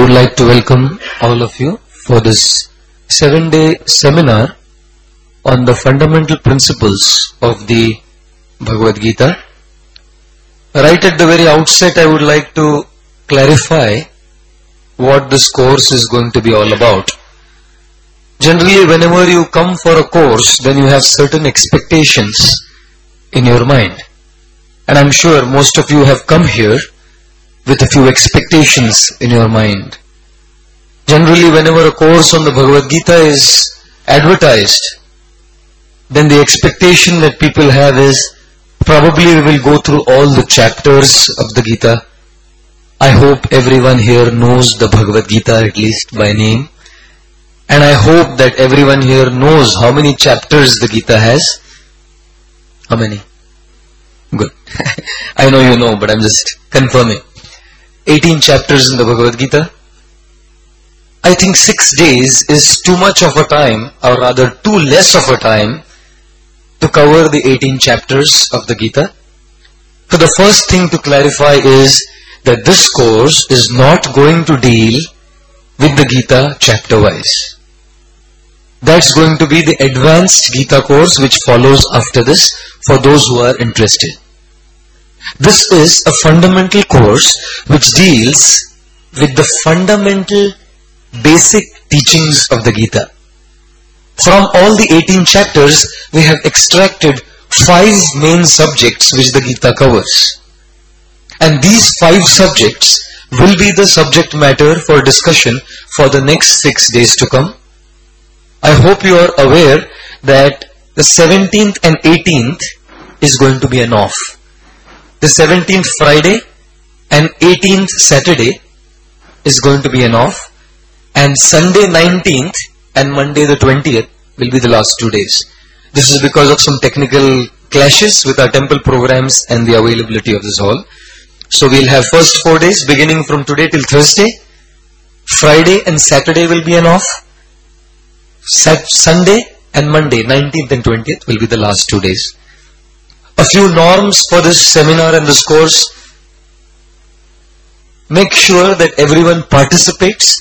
would like to welcome all of you for this 7-day seminar on the fundamental principles of the Bhagavad Gita. Right at the very outset, I would like to clarify what this course is going to be all about. Generally, whenever you come for a course, then you have certain expectations in your mind. And I'm sure most of you have come here with a few expectations in your mind. Generally, whenever a course on the Bhagavad Gita is advertised, then the expectation that people have is probably we will go through all the chapters of the Gita. I hope everyone here knows the Bhagavad Gita at least by name. And I hope that everyone here knows how many chapters the Gita has. How many? Good. I know you know, but I'm just confirming. 18 chapters in the Bhagavad Gita. I think 6 days is too much of a time, or rather too less of a time, to cover the 18 chapters of the Gita. So the first thing to clarify is that this course is not going to deal with the Gita chapter-wise. That's going to be the advanced Gita course which follows after this for those who are interested. This is a fundamental course which deals with the fundamental basic teachings of the Gita. From all the 18 chapters, we have extracted 5 main subjects which the Gita covers. And these 5 subjects will be the subject matter for discussion for the next 6 days to come. I hope you are aware that the 17th and 18th is going to be an off. The 17th Friday and 18th Saturday is going to be an off, and Sunday 19th and Monday the 20th will be the last 2 days. This is because of some technical clashes with our temple programs and the availability of this hall. So we'll have first 4 days beginning from today till Thursday. Friday and Saturday will be an off. Sunday and Monday 19th and 20th will be the last 2 days. A few norms for this seminar and this course. Make sure that everyone participates.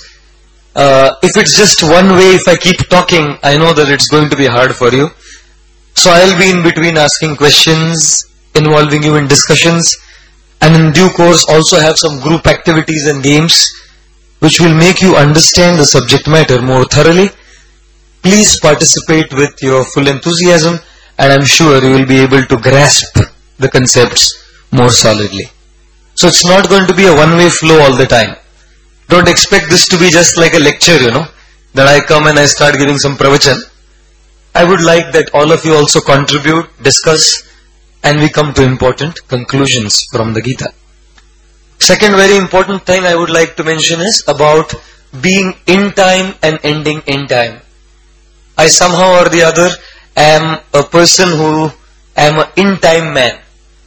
If it's just one way, if I keep talking, I know that it's going to be hard for you. So I'll be in between asking questions, involving you in discussions, and in due course also have some group activities and games which will make you understand the subject matter more thoroughly. Please participate with your full enthusiasm, and I'm sure you will be able to grasp the concepts more solidly. So it's not going to be a one-way flow all the time. Don't expect this to be just like a lecture, that I come and I start giving some pravachan. I would like that all of you also contribute, discuss, and we come to important conclusions from the Gita. Second very important thing I would like to mention is about being in time and ending in time. I somehow or the other am a person who am an in-time man.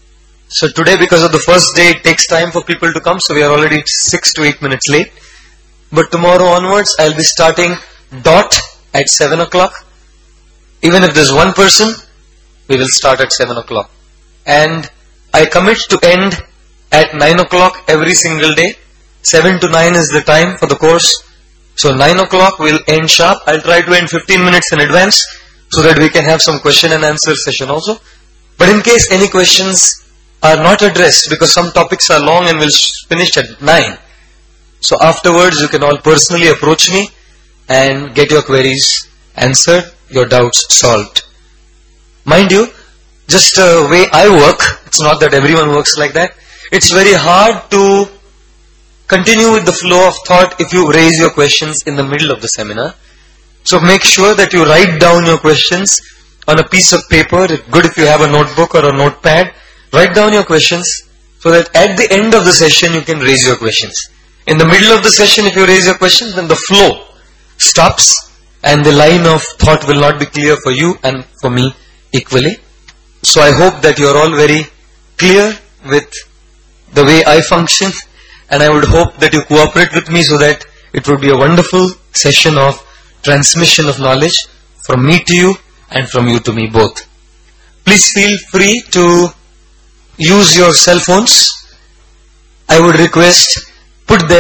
So today, because of the first day, it takes time for people to come, so we are already 6 to 8 minutes late. But tomorrow onwards, I'll be starting dot at 7 o'clock. Even if there's one person, we will start at 7 o'clock. And I commit to end at 9 o'clock every single day. 7 to 9 is the time for the course. So 9 o'clock we'll end sharp. I'll try to end 15 minutes in advance so that we can have some question and answer session also. But in case any questions are not addressed, because some topics are long and will finish at 9. So afterwards you can all personally approach me and get your queries answered, your doubts solved. Mind you, just the way I work, it's not that everyone works like that. It's very hard to continue with the flow of thought if you raise your questions in the middle of the seminar. So make sure that you write down your questions on a piece of paper. It's good if you have a notebook or a notepad. Write down your questions so that at the end of the session you can raise your questions. In the middle of the session, if you raise your questions, then the flow stops and the line of thought will not be clear for you and for me equally. So I hope that you are all very clear with the way I function, and I would hope that you cooperate with me so that it would be a wonderful session of transmission of knowledge from me to you and from you to me both. Please feel free to use your cell phones. I would request put them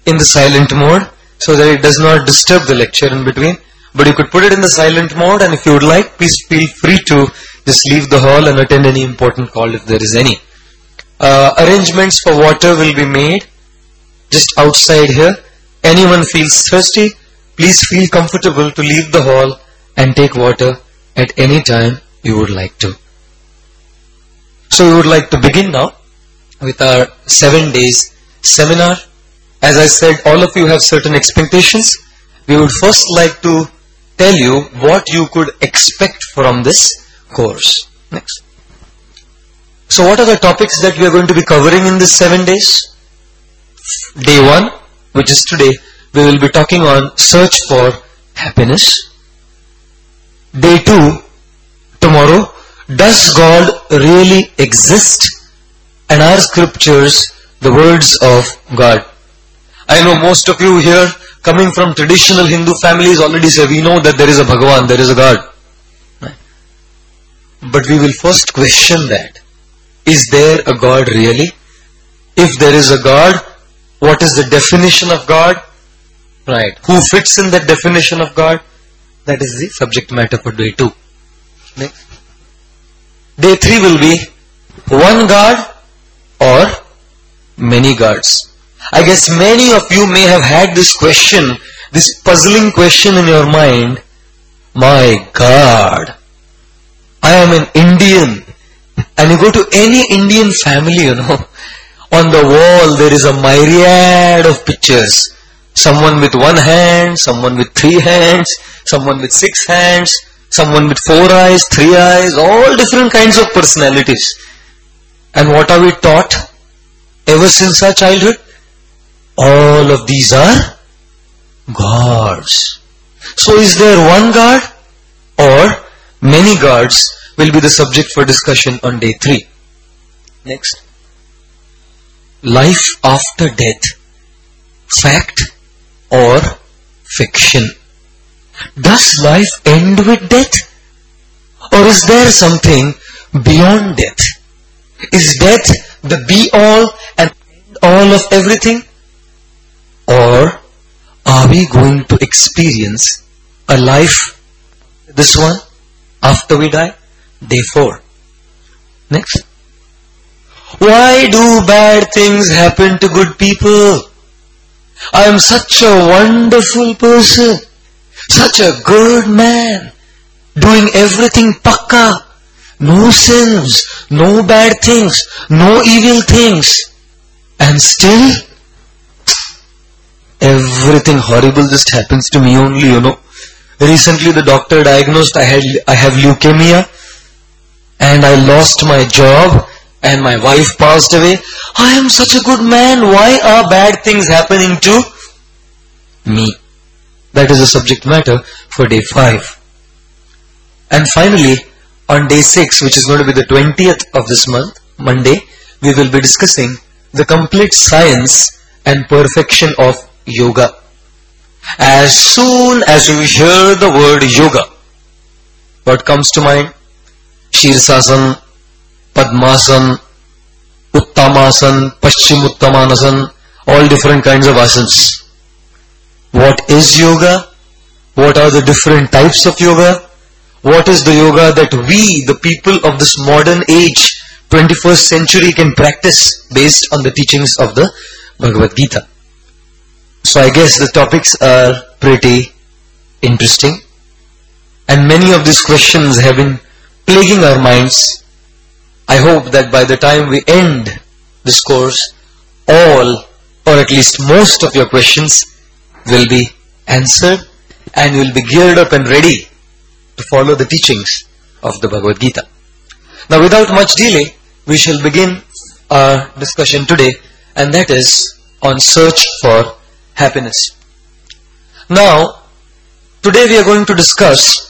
in the silent mode so that it does not disturb the lecture in between. But you could put it in the silent mode, and if you would like, please feel free to just leave the hall and attend any important call if there is any. Arrangements for water will be made just outside here. Anyone feels thirsty, please feel comfortable to leave the hall and take water at any time you would like to. So we would like to begin now with our 7 days seminar. As I said, all of you have certain expectations. We would first like to tell you what you could expect from this course. Next. So what are the topics that we are going to be covering in this 7 days? Day 1, which is today, we will be talking on search for happiness. Day 2, tomorrow, does God really exist? And are scriptures the words of God? I know most of you here coming from traditional Hindu families already say, we know that there is a Bhagavan, there is a God. But we will first question that. Is there a God really? If there is a God, what is the definition of God? Right. Who fits in that definition of God? That is the subject matter for day 2. Next. Day 3 will be one God or many gods. I guess many of you may have had this question, this puzzling question in your mind. My God, I am an Indian. And you go to any Indian family, on the wall there is a myriad of pictures. Someone with 1 hand, someone with 3 hands, someone with 6 hands, someone with 4 eyes, 3 eyes, all different kinds of personalities. And what are we taught ever since our childhood? All of these are gods. So is there one God or many gods will be the subject for discussion on day 3. Next. Life after death. Fact or fiction? Does life end with death? Or is there something beyond death? Is death the be-all and end-all of everything? Or are we going to experience a life, this one, after we die? Day 4. Next. Why do bad things happen to good people? I am such a wonderful person, such a good man, doing everything pakka, no sins, no bad things, no evil things, and still everything horrible just happens to me only, Recently the doctor diagnosed I have leukemia, and I lost my job, and my wife passed away. I am such a good man. Why are bad things happening to me? That is the subject matter for day 5. And finally, on day 6, which is going to be the 20th of this month, Monday, we will be discussing the complete science and perfection of yoga. As soon as you hear the word yoga, what comes to mind? Shirsasan, Padmasan, Uttamasan, Paschimuttamanasan, all different kinds of asanas. What is yoga? What are the different types of yoga? What is the yoga that we, the people of this modern age, 21st century, can practice based on the teachings of the Bhagavad Gita? So I guess the topics are pretty interesting, and many of these questions have been plaguing our minds. I hope that by the time we end this course, all or at least most of your questions will be answered, and you will be geared up and ready to follow the teachings of the Bhagavad Gita. Now without much delay, we shall begin our discussion today, and that is on search for happiness. Now, today we are going to discuss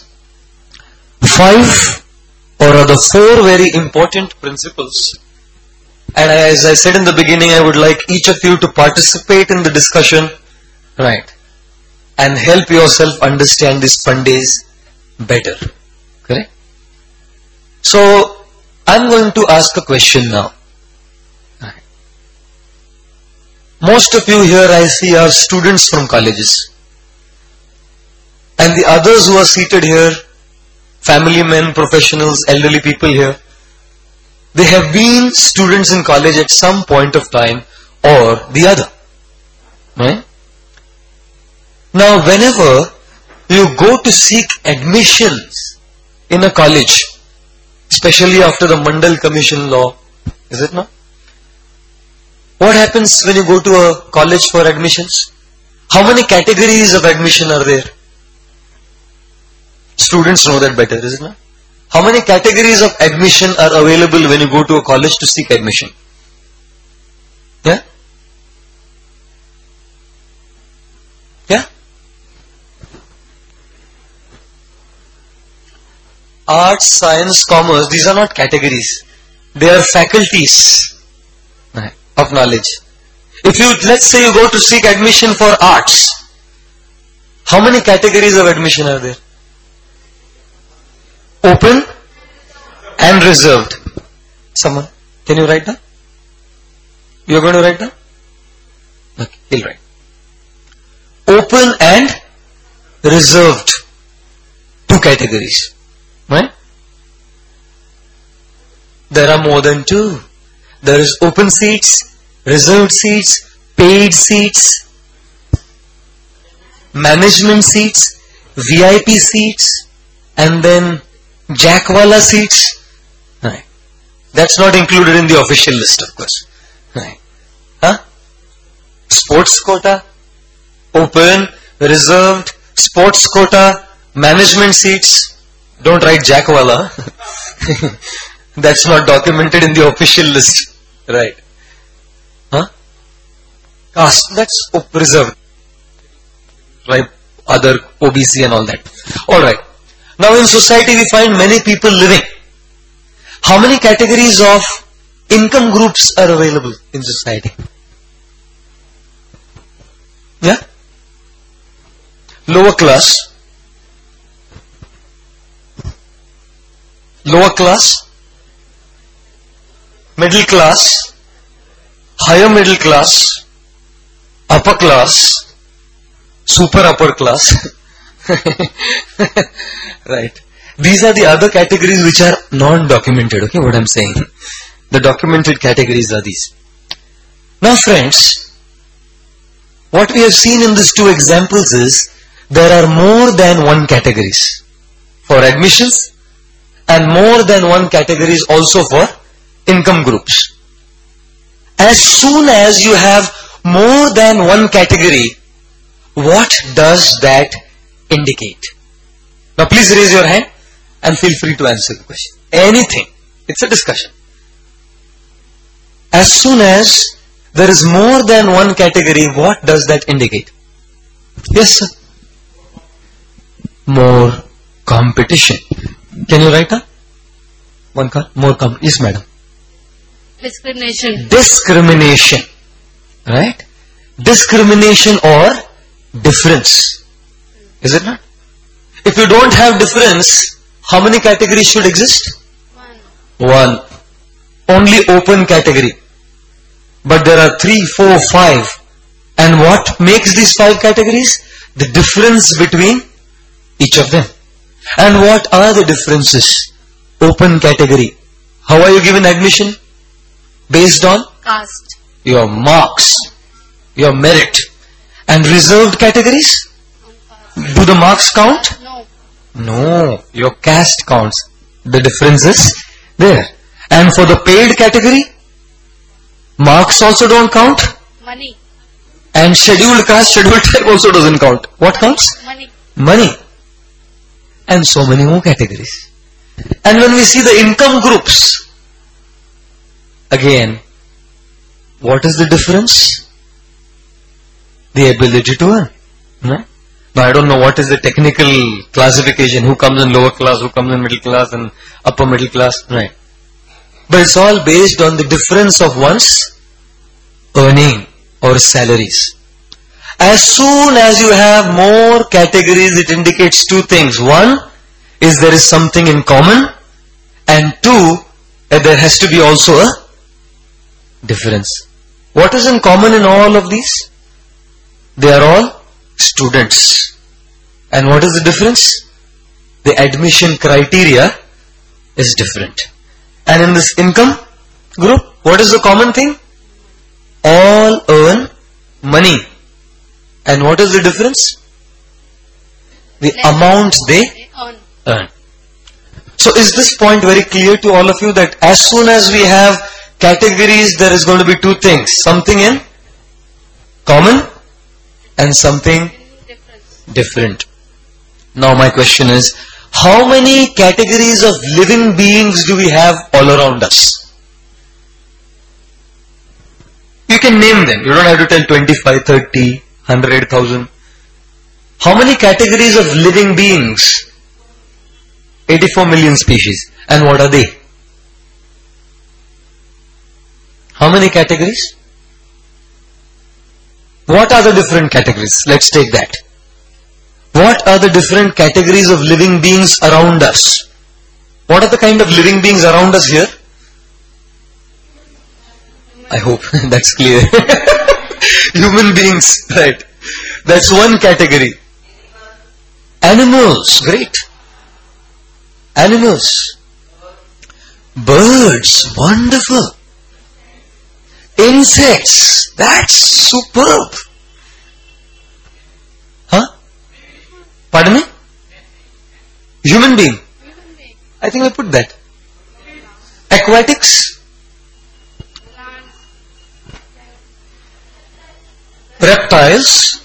5 or rather 4 very important principles. And as I said in the beginning, I would like each of you to participate in the discussion, right, and help yourself understand these Sundays better. Correct? So, I'm going to ask a question now. Most of you here I see are students from colleges. And the others who are seated here, family men, professionals, elderly people here, they have been students in college at some point of time or the other. Right? Now whenever you go to seek admissions in a college, especially after the Mandal Commission law, is it not? What happens when you go to a college for admissions? How many categories of admission are there? Students know that better, isn't it? How many categories of admission are available when you go to a college to seek admission? Yeah? Yeah? Arts, science, commerce, these are not categories. They are faculties of knowledge. If you, let's say you go to seek admission for arts, how many categories of admission are there? Open and reserved. Someone, can you write down? You are going to write down? Okay, he'll write. Open and reserved. Two categories. Right? There are more than two. There is open seats, reserved seats, paid seats, management seats, VIP seats, and then Jackwala seats. Right. That's not included in the official list, of course. Right. Huh? Sports quota, open, reserved, sports quota, management seats. Don't write Jackwala. That's not documented in the official list. Right. Huh? Caste, that's reserved. Right. Other OBC and all that. Alright. Now in society we find many people living. How many categories of income groups are available in society? Yeah? Lower class. Lower class. Middle class, higher middle class, upper class, super upper class. Right. These are the other categories which are non-documented. Okay, what I'm saying. The documented categories are these. Now friends, what we have seen in these two examples is there are more than one categories for admissions and more than one categories also for income groups. As soon as you have more than one category, what does that indicate? Now please raise your hand and feel free to answer the question. Anything. It's a discussion. As soon as there is more than one category, what does that indicate? Yes, sir. More competition. Can you write down? One card. More competition. Yes, madam. Discrimination. Discrimination. Right? Discrimination or difference. Is it not? If you don't have difference, how many categories should exist? One. Only open category. But there are 3, 4, 5. And what makes these 5 categories? The difference between each of them. And what are the differences? Open category. How are you given admission? Based on? Caste. Your marks. Your merit. And reserved categories? Do the marks count? No. No. Your caste counts. The difference is there. And for the paid category? Marks also don't count? Money. And scheduled caste, scheduled tribe also doesn't count. What counts? Money. Money. And so many more categories. And when we see the income groups, again, what is the difference? The ability to earn. Right? Now I don't know what is the technical classification, who comes in lower class, who comes in middle class and upper middle class. Right. But it's all based on the difference of one's earning or salaries. As soon as you have more categories, it indicates two things. One is there is something in common, and two, there has to be also a difference. What is in common in all of these? They are all students. And what is the difference? The admission criteria is different. And in this income group, what is the common thing? All earn money. And what is the difference? The amount they earn. So is this point very clear to all of you that as soon as we have categories, there is going to be two things. Something in common and something different. Now my question is, how many categories of living beings do we have all around us? You can name them. You don't have to tell 25, 30, 100,000. How many categories of living beings? 84 million species. And what are they? How many categories? What are the different categories? Let's take that. What are the different categories of living beings around us? What are the kind of living beings around us here? I hope that's clear. Human beings, right? That's one category. Animals, great. Animals. Birds, wonderful. Insects, that's superb. Huh? Pardon me? Human being. I think I put that. Aquatics. Reptiles.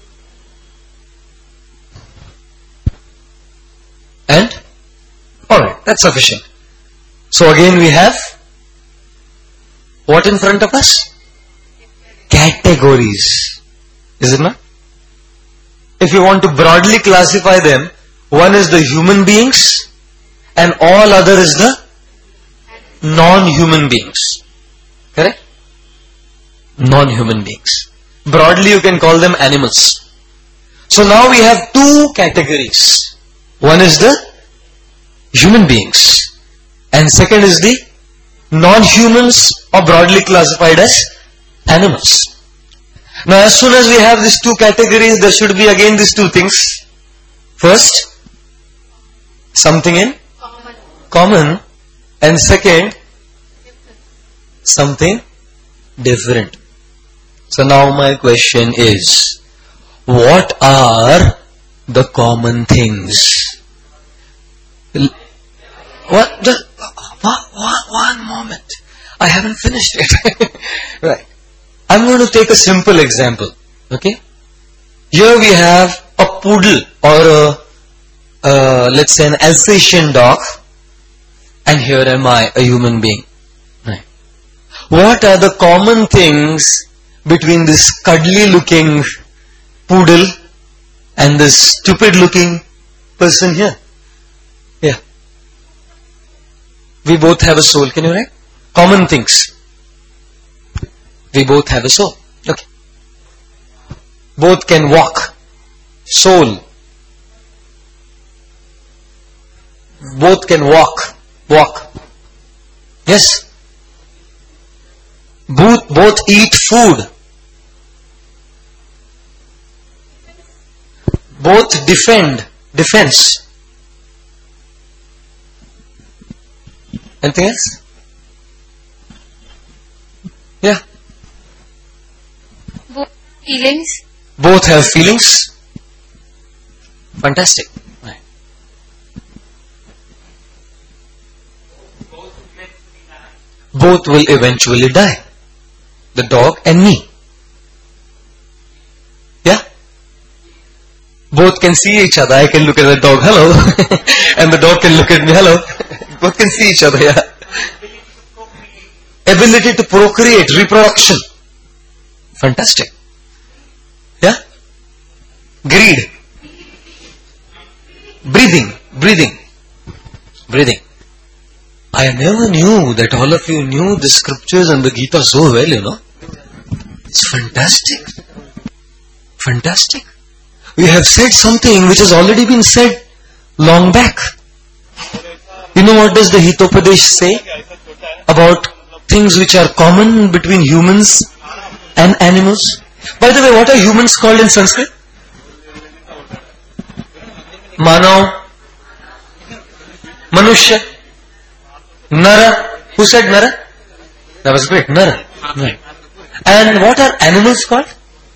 And? Alright, that's sufficient. So again we have what in front of us? Categories. Is it not? If you want to broadly classify them, one is the human beings and all other is the non-human beings. Correct? Non-human beings. Broadly you can call them animals. So now we have two categories. One is the human beings and second is the non-humans, or broadly classified as animals. Now as soon as we have these two categories, there should be again these two things. First, something in common, and second, something different. So now my question is, what are the common things? One moment. I haven't finished it. Right. I'm going to take a simple example. Okay. Here we have a poodle or let's say an Alsatian dog, and here am I, a human being. Right. What are the common things between this cuddly looking poodle and this stupid looking person here? Yeah. We both have a soul. Can you write? Common things. We both have a soul. Okay. Both can walk. Soul. Both can walk. Walk. Yes. Both eat food. Both defend. Defense. Anything else? Yeah. Both feelings. Both have feelings. Fantastic. Right. Both will eventually die. The dog and me. Yeah? Both can see each other. I can look at the dog, hello. And the dog can look at me, hello. Both can see each other, yeah. Ability to procreate, reproduction. Fantastic. Yeah? Greed. Breathing. I never knew that all of you knew the scriptures and the Gita so well, you know. It's fantastic. Fantastic. We have said something which has already been said long back. You know what does the Hitopadesh say about things which are common between humans and animals. By the way, what are humans called in Sanskrit? Manav, Manushya, Nara. Who said Nara? That was great. Nara. Right. And what are animals called?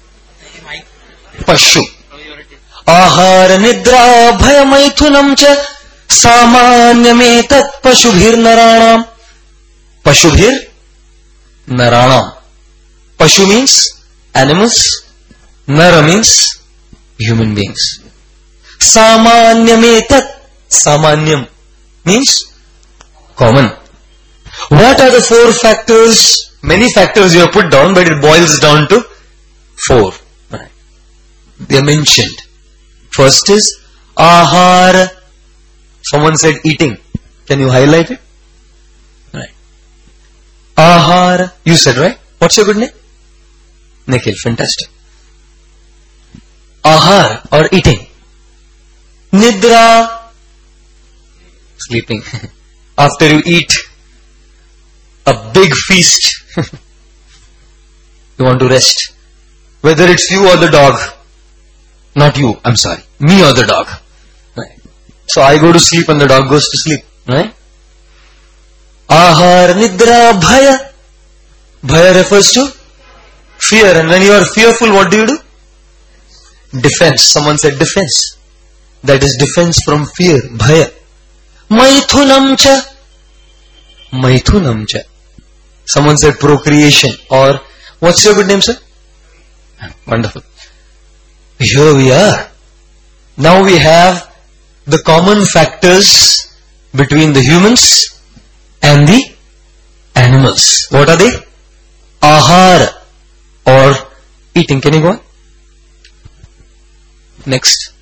Pashu. Ahara nidra bhaya maithunam cha samanyametat pashubhir naranam. Pashubhir naranam. Pashu means animals. Nara means human beings. Samanyametat. Samanyam means common. What are the four factors? Many factors you have put down, but it boils down to four. They are mentioned. First is ahara. Someone said eating. Can you highlight it? Right. Ahara. You said, right? What's your good name? Nikhil. Fantastic. Ahara or eating. Nidra. Sleeping. After you eat a big feast, you want to rest. Whether it's you or the dog. Not you, I'm sorry. Me or the dog. Right. So I go to sleep and the dog goes to sleep. Right? Ahar, nidra, bhaya. Bhaya refers to fear. And when you are fearful, what do? Defense. Someone said defense. That is defense from fear. Bhaya. Maithunam cha. Maithunam cha. Someone said procreation. Or, what's your good name, sir? Wonderful. Here we are. Now we have the common factors between the humans and the animals. What are they? Ahara or eating. Can you go on? Next.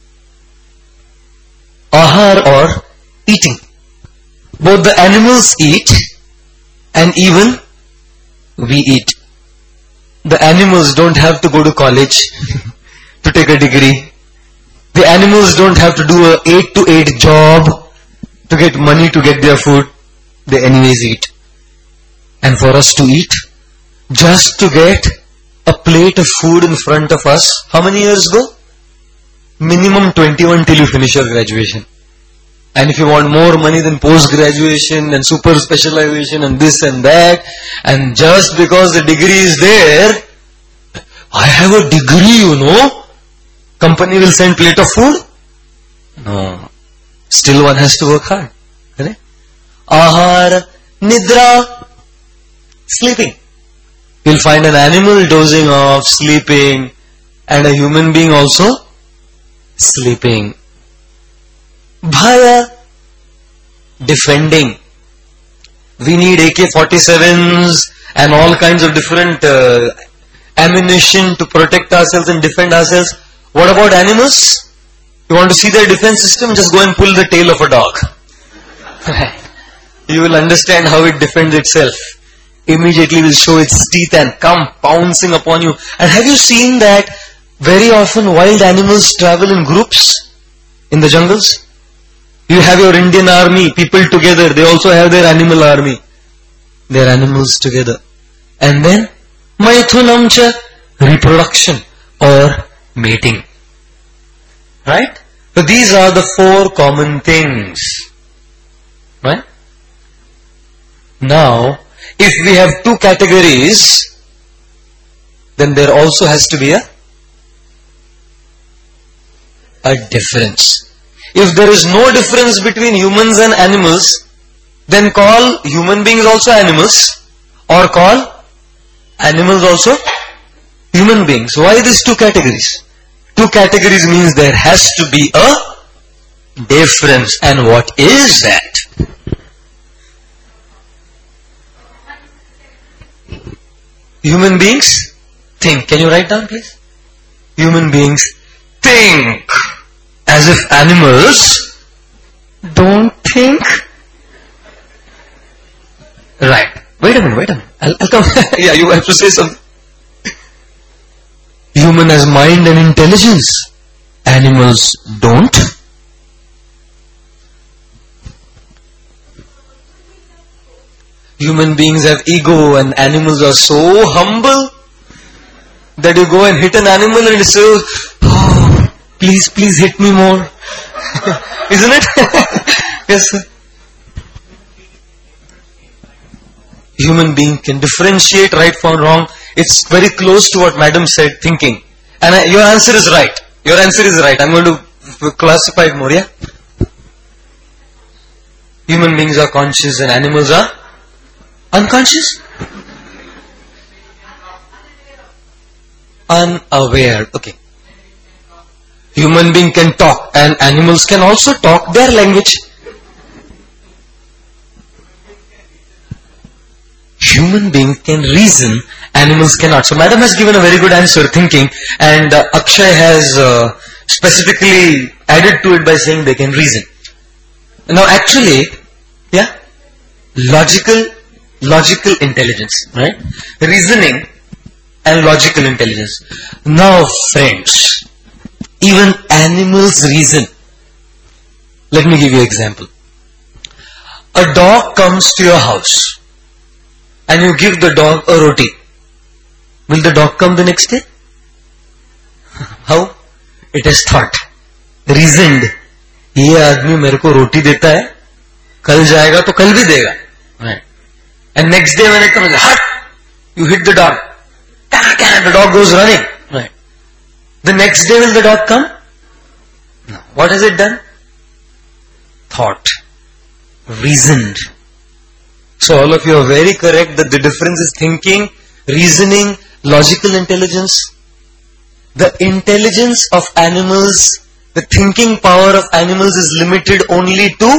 Ahar or eating. Both the animals eat and even we eat. The animals don't have to go to college to take a degree. The animals don't have to do a 8 to 8 job to get money to get their food. They anyways eat. And for us to eat, just to get a plate of food in front of us, how many years go? Minimum 21 till you finish your graduation. And if you want more money than post-graduation and super specialization and this and that, and just because the degree is there, I have a degree, you know, company will send plate of food? No. Still one has to work hard. Right? Ahar, nidra, sleeping. You'll find an animal dozing off, sleeping, and a human being also sleeping. Bhaya, defending. We need AK-47s and all kinds of different ammunition to protect ourselves and defend ourselves. What about animals? You want to see their defense system? Just go and pull the tail of a dog. You will understand how it defends itself. Immediately will show its teeth and come pouncing upon you. And have you seen that very often wild animals travel in groups in the jungles? You have your Indian army, people together, they also have their animal army. They are animals together. And then, maithunam cha, reproduction or mating. Right? So these are the four common things. Right? Now, if we have two categories, then there also has to be a difference. If there is no difference between humans and animals, then call human beings also animals, or call animals also human beings. Why these two categories? Two categories means there has to be a difference. And what is that? Human beings think. Can you write down, please? Human beings think. As if animals don't think. Right. Wait a minute. I'll come. Yeah, you have to say something. Human has mind and intelligence. Animals don't. Human beings have ego and animals are so humble. that you go and hit an animal and it says, oh, please hit me more. Isn't it? Yes, sir. Human being can differentiate right from wrong. It's very close to what madam said, thinking. And your answer is right. Your answer is right. I'm going to classify it more, yeah? Human beings are conscious and animals are unconscious? Unaware. Okay. Human being can talk and animals can also talk their language. Human beings can reason, animals cannot. So madam has given a very good answer, thinking, and Akshay has specifically added to it by saying they can reason. Now actually, yeah, logical intelligence, right? Reasoning and logical intelligence. Now friends, even animals reason. Let me give you an example. A dog comes to your house and you give the dog a roti. Will the dog come the next day? How? It has thought, reasoned. ये आदमी मेरे को रोटी देता है, कल जाएगा तो कल भी देगा. Right. And next day when it comes, hut, you hit the dog. The dog goes running. Right. The next day will the dog come? No. What has it done? Thought. Reasoned. So all of you are very correct that the difference is thinking, reasoning, logical intelligence. The intelligence of animals, the thinking power of animals is limited only to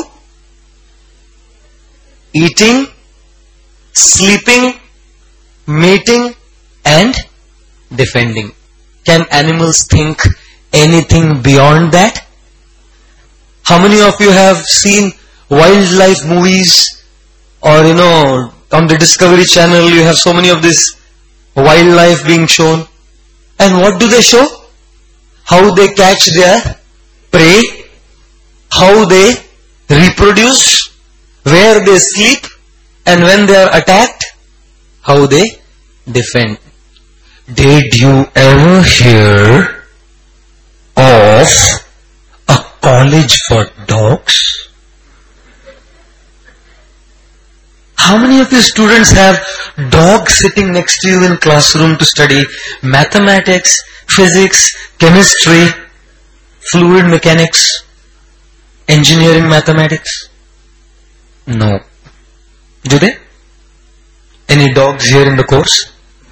eating, sleeping, mating and defending. Can animals think anything beyond that? How many of you have seen wildlife movies, or on the Discovery Channel you have so many of this wildlife being shown? And what do they show? How they catch their prey, how they reproduce, where they sleep, and when they are attacked, how they defend. Did you ever hear of a college for dogs? How many of you students have dogs sitting next to you in classroom to study mathematics, physics, chemistry, fluid mechanics, engineering mathematics? No. Do they? Any dogs here in the course?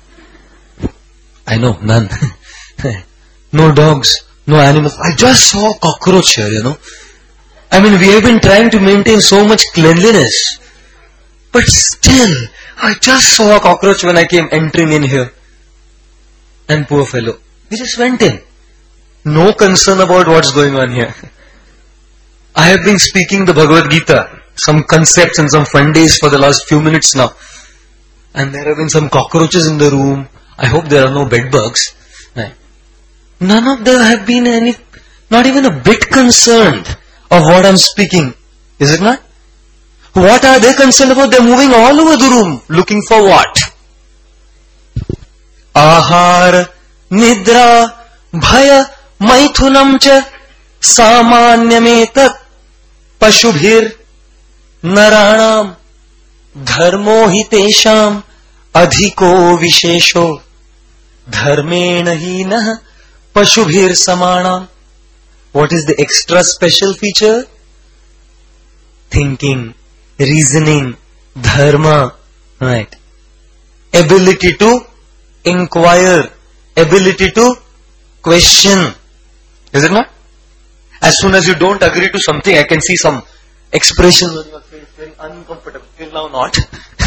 I know, none. No dogs, no animals. I just saw a cockroach here, I mean, we have been trying to maintain so much cleanliness. But still, I just saw a cockroach when I came entering in here. And poor fellow, he just went in. No concern about what's going on here. I have been speaking the Bhagavad Gita, some concepts and some fun days for the last few minutes now. And there have been some cockroaches in the room. I hope there are no bed bugs. None of them have been not even a bit concerned of what I'm speaking. Is it not? What are they concerned about? They're moving all over the room. Looking for what? Ahar, Nidra, Bhaya, Maithunam cha, Samanyametat, Pashubhir, Naranam, Dharmo hitesham, Adhiko vishesho, Dharmena hinah, Pashubhir samanam. What is the extra special feature? Thinking, reasoning, dharma, right? Ability to inquire, ability to question. Is it not? As soon as you don't agree to something, I can see some expression on your face, very uncomfortable. Till now not.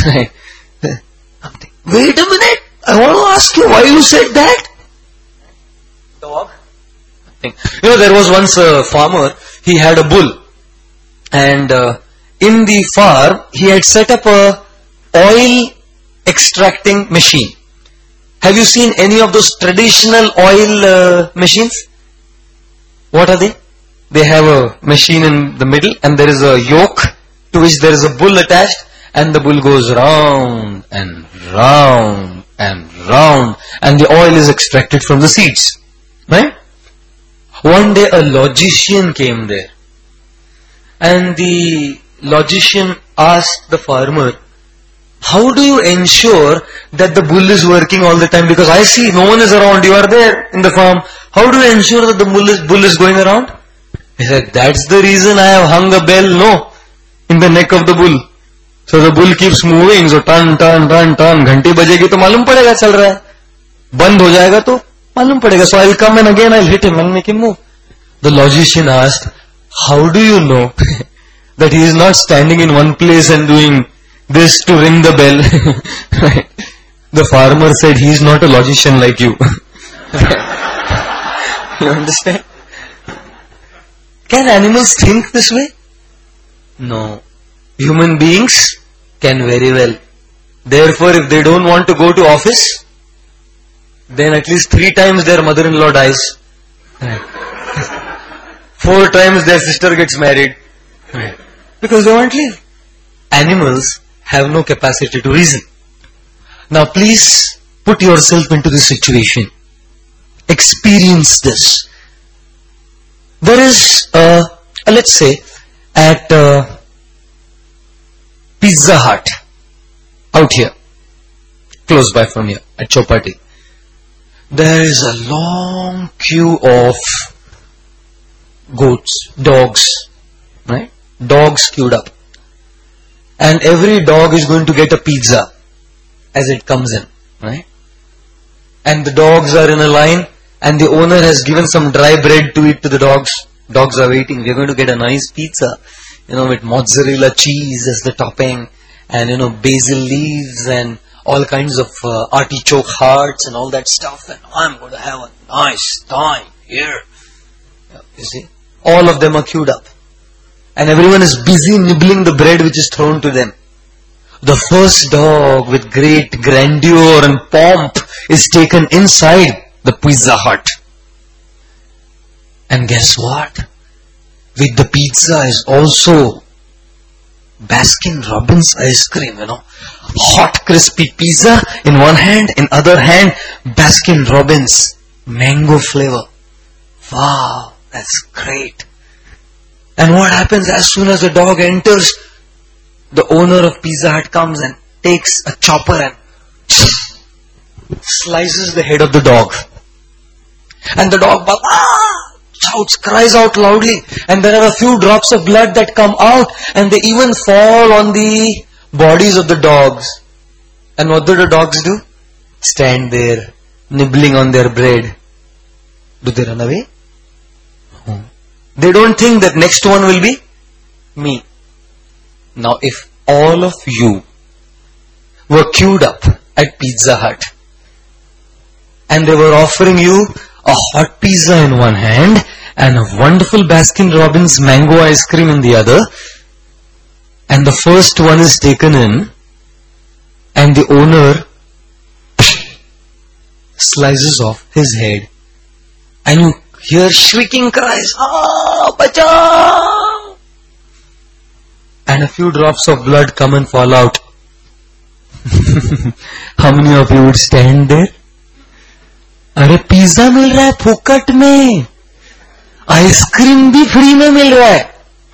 Wait a minute, I want to ask you why you said that. Dog. There was once a farmer, he had a bull, and in the farm he had set up a oil extracting machine. Have you seen any of those traditional oil machines? What are they? They have a machine in the middle and there is a yoke to which there is a bull attached, and the bull goes round and round and round, and the oil is extracted from the seeds. Right? One day a logician came there, and the logician asked the farmer, how do you ensure that the bull is working all the time? Because I see no one is around, you are there in the farm. How do you ensure that the bull is going around? He said, that's the reason I have hung a bell, in the neck of the bull. So the bull keeps moving, so turn, घंटी बजेगी तो मालूम पड़ेगा चल रहा है. बंद हो जाएगा तो मालूम पड़ेगा. So I'll come and again I'll hit him and make him move. The logician asked, how do you know that he is not standing in one place and doing this to ring the bell? The farmer said, he is not a logician like you. You understand? Can animals think this way? No. Human beings can very well. Therefore, if they don't want to go to office, then at least 3 times their mother-in-law dies. 4 times their sister gets married. Because they won't leave. Animals have no capacity to reason. Now please put yourself into this situation. Experience this. There is, let's say, at Pizza Hut, out here, close by from here, at Chowpatty, there is a long queue of goats, dogs, right? Dogs queued up. And every dog is going to get a pizza as it comes in, right? And the dogs are in a line, and the owner has given some dry bread to eat to the dogs. Dogs are waiting. They're going to get a nice pizza, with mozzarella cheese as the topping, and basil leaves and all kinds of artichoke hearts and all that stuff. And I'm going to have a nice time here. You see, all of them are queued up, and everyone is busy nibbling the bread which is thrown to them. The first dog with great grandeur and pomp is taken inside the Pizza Hut. And guess what? With the pizza is also Baskin-Robbins ice cream, Hot crispy pizza in one hand, in other hand, Baskin-Robbins mango flavor. Wow, that's great. And what happens as soon as the dog enters? The owner of Pizza Hut comes and takes a chopper and slices the head of the dog. And the dog shouts, cries out loudly, and there are a few drops of blood that come out, and they even fall on the bodies of the dogs. And what do the dogs do? Stand there, nibbling on their bread. Do they run away? No. They don't think that next one will be me. Now if all of you were queued up at Pizza Hut, and they were offering you a hot pizza in one hand and a wonderful Baskin-Robbins mango ice cream in the other, and the first one is taken in, and the owner slices off his head, and you hear shrieking cries, bachao! And a few drops of blood come and fall out. How many of you would stand there? अरे pizza मिल रहा है फुकट में, ice cream भी free में मिल रहा है.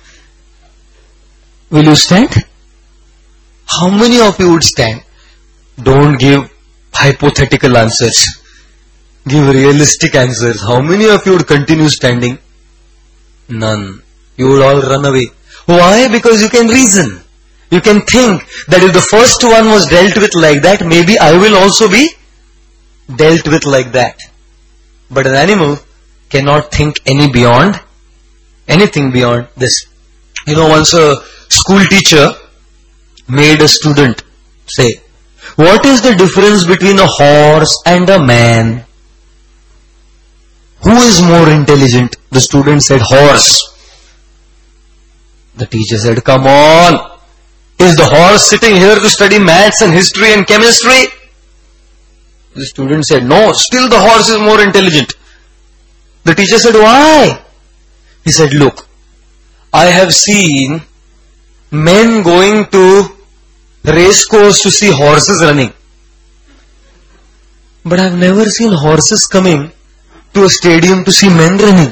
Will you stand? How many of you would stand? Don't give hypothetical answers. Give realistic answers. How many of you would continue standing? None. You would all run away. Why? Because you can reason. You can think that if the first one was dealt with like that, maybe I will also be dealt with like that. But an animal cannot think anything beyond this. Once a school teacher made a student say, what is the difference between a horse and a man? Who is more intelligent? The student said, horse. The teacher said, come on, is the horse sitting here to study maths and history and chemistry? The student said, no, still the horse is more intelligent. The teacher said, why? He said, look, I have seen men going to race course to see horses running. But I've never seen horses coming to a stadium to see men running.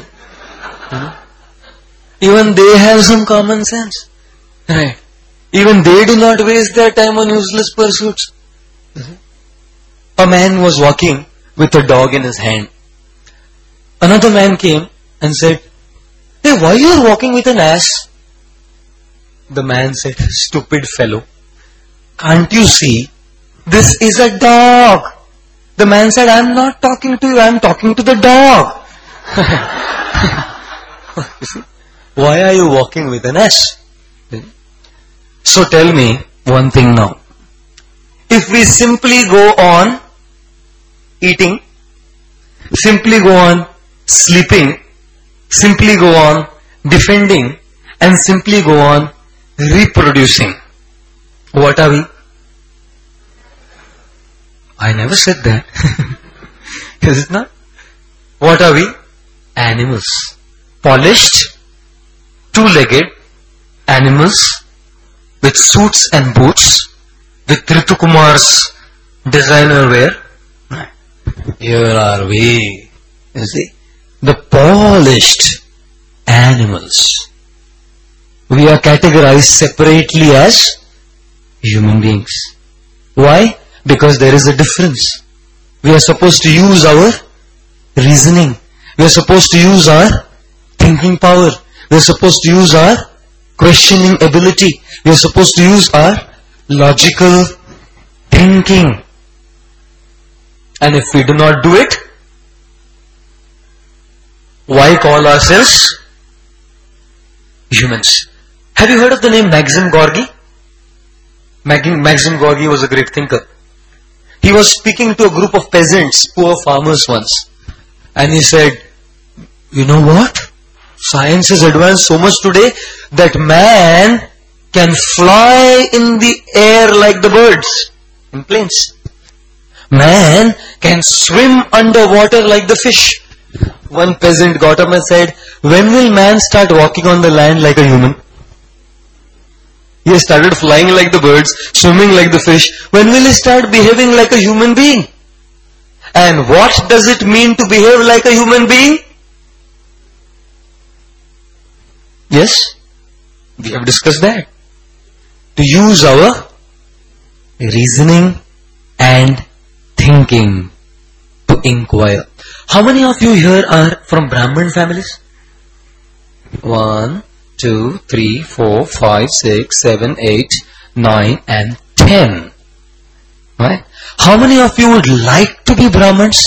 Even they have some common sense. Right. Even they do not waste their time on useless pursuits. A man was walking with a dog in his hand. Another man came and said, "Hey, why you are walking with an ass?" The man said, "Stupid fellow, can't you see? This is a dog." The man said, "I'm not talking to you, I'm talking to the dog." Why are you walking with an ass? So tell me one thing now. If we simply go on eating, simply go on sleeping, simply go on defending, and simply go on reproducing, what are we? I never said that. Is it not? What are we? Animals. Polished, two-legged animals with suits and boots, with Ritu Kumar's designer wear. Here are we. You see? The polished animals. We are categorized separately as human beings. Why? Because there is a difference. We are supposed to use our reasoning. We are supposed to use our thinking power. We are supposed to use our questioning ability. We are supposed to use our logical thinking. And if we do not do it, why call ourselves humans? Have you heard of the name Maxim Gorky? Maxim Gorky was a great thinker. He was speaking to a group of peasants, poor farmers once. And he said, "You know what? Science has advanced so much today that man can fly in the air like the birds in planes. Man can swim underwater like the fish." One peasant got up and said, "When will man start walking on the land like a human?" He has started flying like the birds, swimming like the fish. When will he start behaving like a human being? And what does it mean to behave like a human being? Yes, we have discussed that. To use our reasoning and thinking to inquire. How many of you here are from Brahmin families? 1, 2, 3, 4, 5, 6, 7, 8, 9 and 10. Right? How many of you would like to be Brahmins?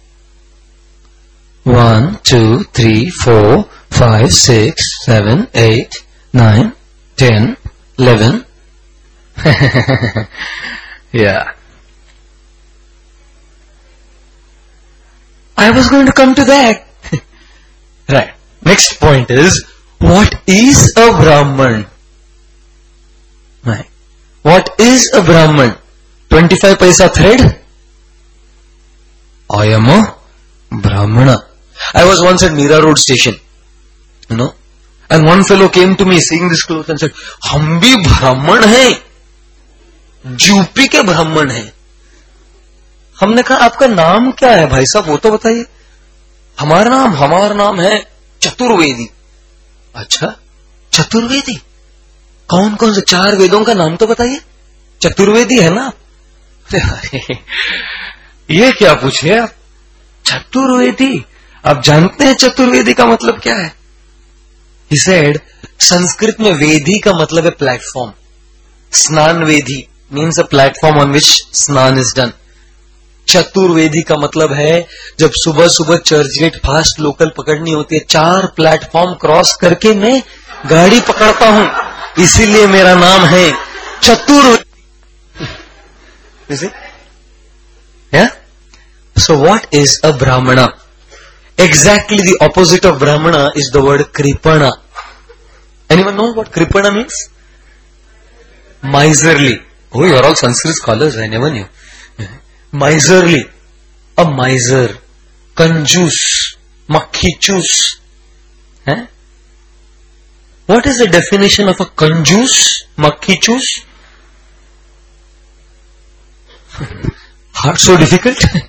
1, 2, 3, 4, 5, 6, 7, 8, 9, 10, 11. Yeah. I was going to come to that. Right. Next point is, what is a Brahman? Right. What is a Brahman? 25 paisa thread? I am a Brahmana. I was once at Mira Road station. You know? And one fellow came to me seeing this cloth and said, "हम भी ब्राह्मण हैं, UP के ब्राह्मण हैं." हमने कहा, "आपका नाम क्या है भाई साहब, वो तो बताइए." हमारा नाम है चतुर्वेदी." अच्छा, चतुर्वेदी? कौन कौन से 4 वेदों का नाम तो बताइए, चतुर्वेदी है ना? ये क्या पूछे आप, चतुर्वेदी? आप जानते हैं चतुर्वेदी का मतलब क्या है? He said, संस्कृत में वेदी का मतलब है प्लेटफॉर्म. स्नान वेदी means a platform on which स्नान is done. चतुर्वेदी का मतलब है जब सुबह सुबह चर्च गेट फास्ट लोकल पकड़नी होती है, 4 प्लेटफॉर्म क्रॉस करके मैं गाड़ी पकड़ता हूं, इसीलिए मेरा नाम है Chaturvedi. Yeah? So what is a Brahmana? Exactly the opposite of Brahmana is the word Kripana. Anyone know what Kripana means? Miserly. Oh, you are all Sanskrit scholars, I never knew. Miserly. A miser. Kanjus. Makhichus. Eh? What is the definition of a kanjus? Makhichus? Hard, so difficult?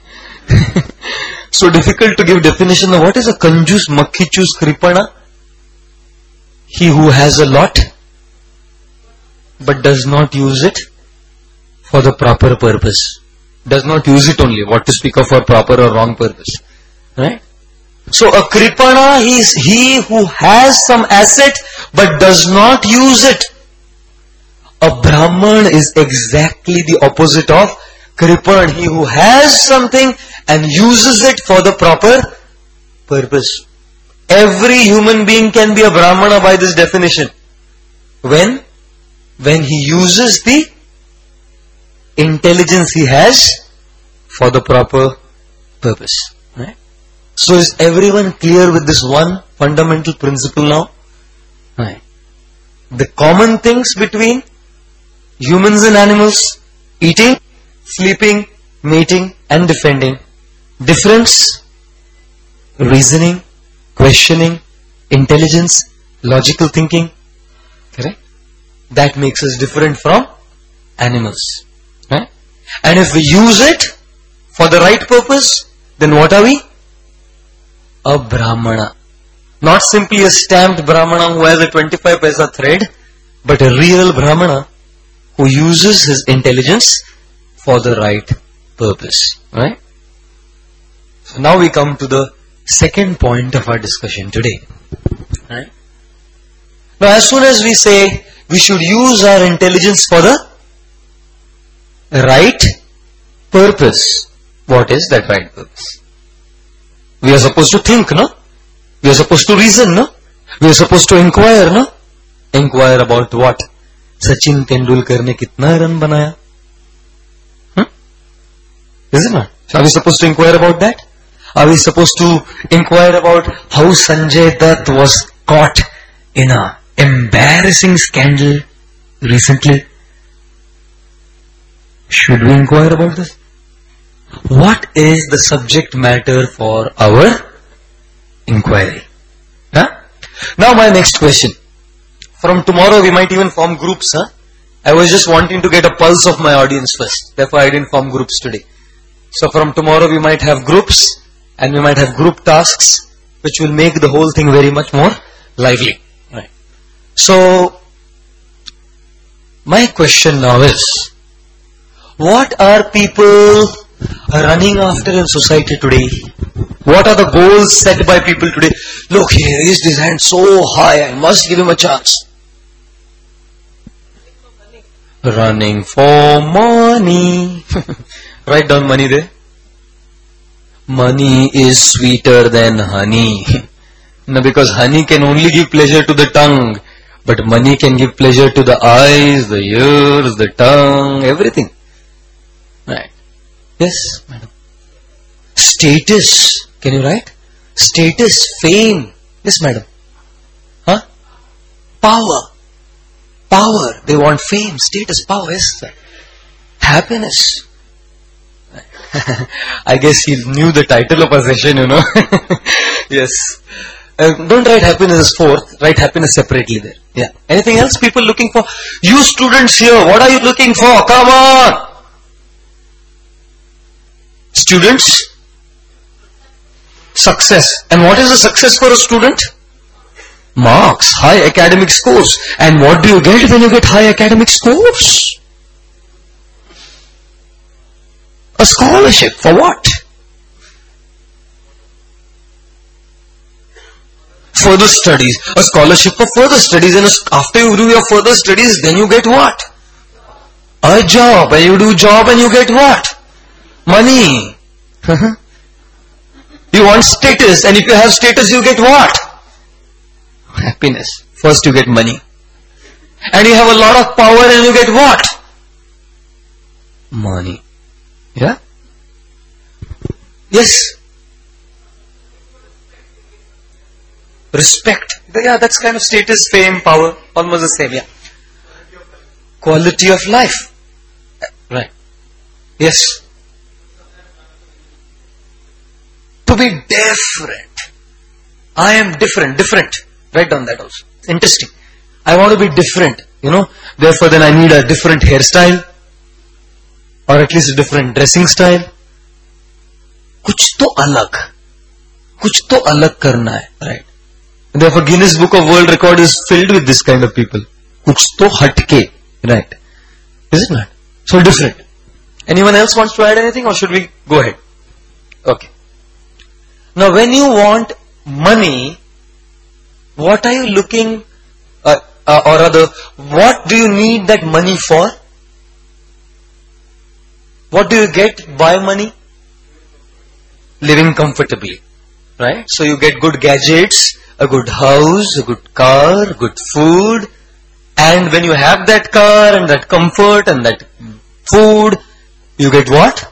So difficult to give definition of what is a Kanjus, Makhichus, Kripana? He who has a lot but does not use it for the proper purpose. Does not use it only. What to speak of for proper or wrong purpose. Right? So a Kripana is he who has some asset but does not use it. A Brahman is exactly the opposite of Kripan. He who has something and uses it for the proper purpose. Every human being can be a Brahmana by this definition. When he uses the intelligence he has for the proper purpose. Right? So is everyone clear with this one fundamental principle now? Right. The common things between humans and animals: eating, sleeping, mating and defending. Difference: reasoning, questioning, intelligence, logical thinking. Correct? That makes us different from animals. Right? And if we use it for the right purpose, then what are we? A Brahmana. Not simply a stamped Brahmana who has a 25 paisa thread, but a real Brahmana who uses his intelligence for the right purpose. Right? So now we come to the second point of our discussion today. Right? Now as soon as we say we should use our intelligence for the right purpose, what is that right purpose? We are supposed to think, no? We are supposed to reason, no? We are supposed to inquire, no? Inquire about what? Sachin Tendulkar ne kitna run banaya? Is it not? Are we supposed to inquire about that? Are we supposed to inquire about how Sanjay Dutt was caught in an embarrassing scandal recently? Should we inquire about this? What is the subject matter for our inquiry? Huh? Now my next question. From tomorrow we might even form groups. I was just wanting to get a pulse of my audience first. Therefore I didn't form groups today. So from tomorrow we might have groups and we might have group tasks which will make the whole thing very much more lively. Right. So my question now is, what are people running after in society today? What are the goals set by people today? Look, he raised his hand so high, I must give him a chance. Running for money. Write down money there. Money is sweeter than honey. No, because honey can only give pleasure to the tongue, but money can give pleasure to the eyes, the ears, the tongue, everything. Right. Yes, madam. Status. Can you write? Status, fame. Yes, madam. Huh? Power. Power. They want fame, status, power. Yes, sir. Happiness. I guess he knew the title of our session, you know. Yes. Don't write happiness as fourth. Write happiness separately there. Yeah. Anything else people looking for? You students here, what are you looking for? Come on. Students? Success. And what is the success for a student? Marks, high academic scores. And what do you get when you get high academic scores? A scholarship. For what? Further studies. A scholarship for further studies. And after you do your further studies, then you get what? A job. And you do job and you get what? Money. You want status, and if you have status, you get what? Happiness. First you get money. And you have a lot of power and you get what? Money. Yeah? Yes. Respect. Yeah, that's kind of status, fame, power. Almost the same, yeah. Quality of life. Right. Yes. To be different. I am different. Write down that also. Interesting. I want to be different, you know. Therefore then I need a different hairstyle. Or at least a different dressing style. कुछ तो अलग करना है, right? Therefore, Guinness Book of World Record is filled with this kind of people. कुछ तो हटके, right? Is it not? So different. Anyone else wants to add anything, or should we go ahead? Okay. Now, when you want money, what are you looking, or rather, what do you need that money for? What do you get by money? Living comfortably, right? So you get good gadgets, a good house, a good car, good food, and when you have that car and that comfort and that food, you get what?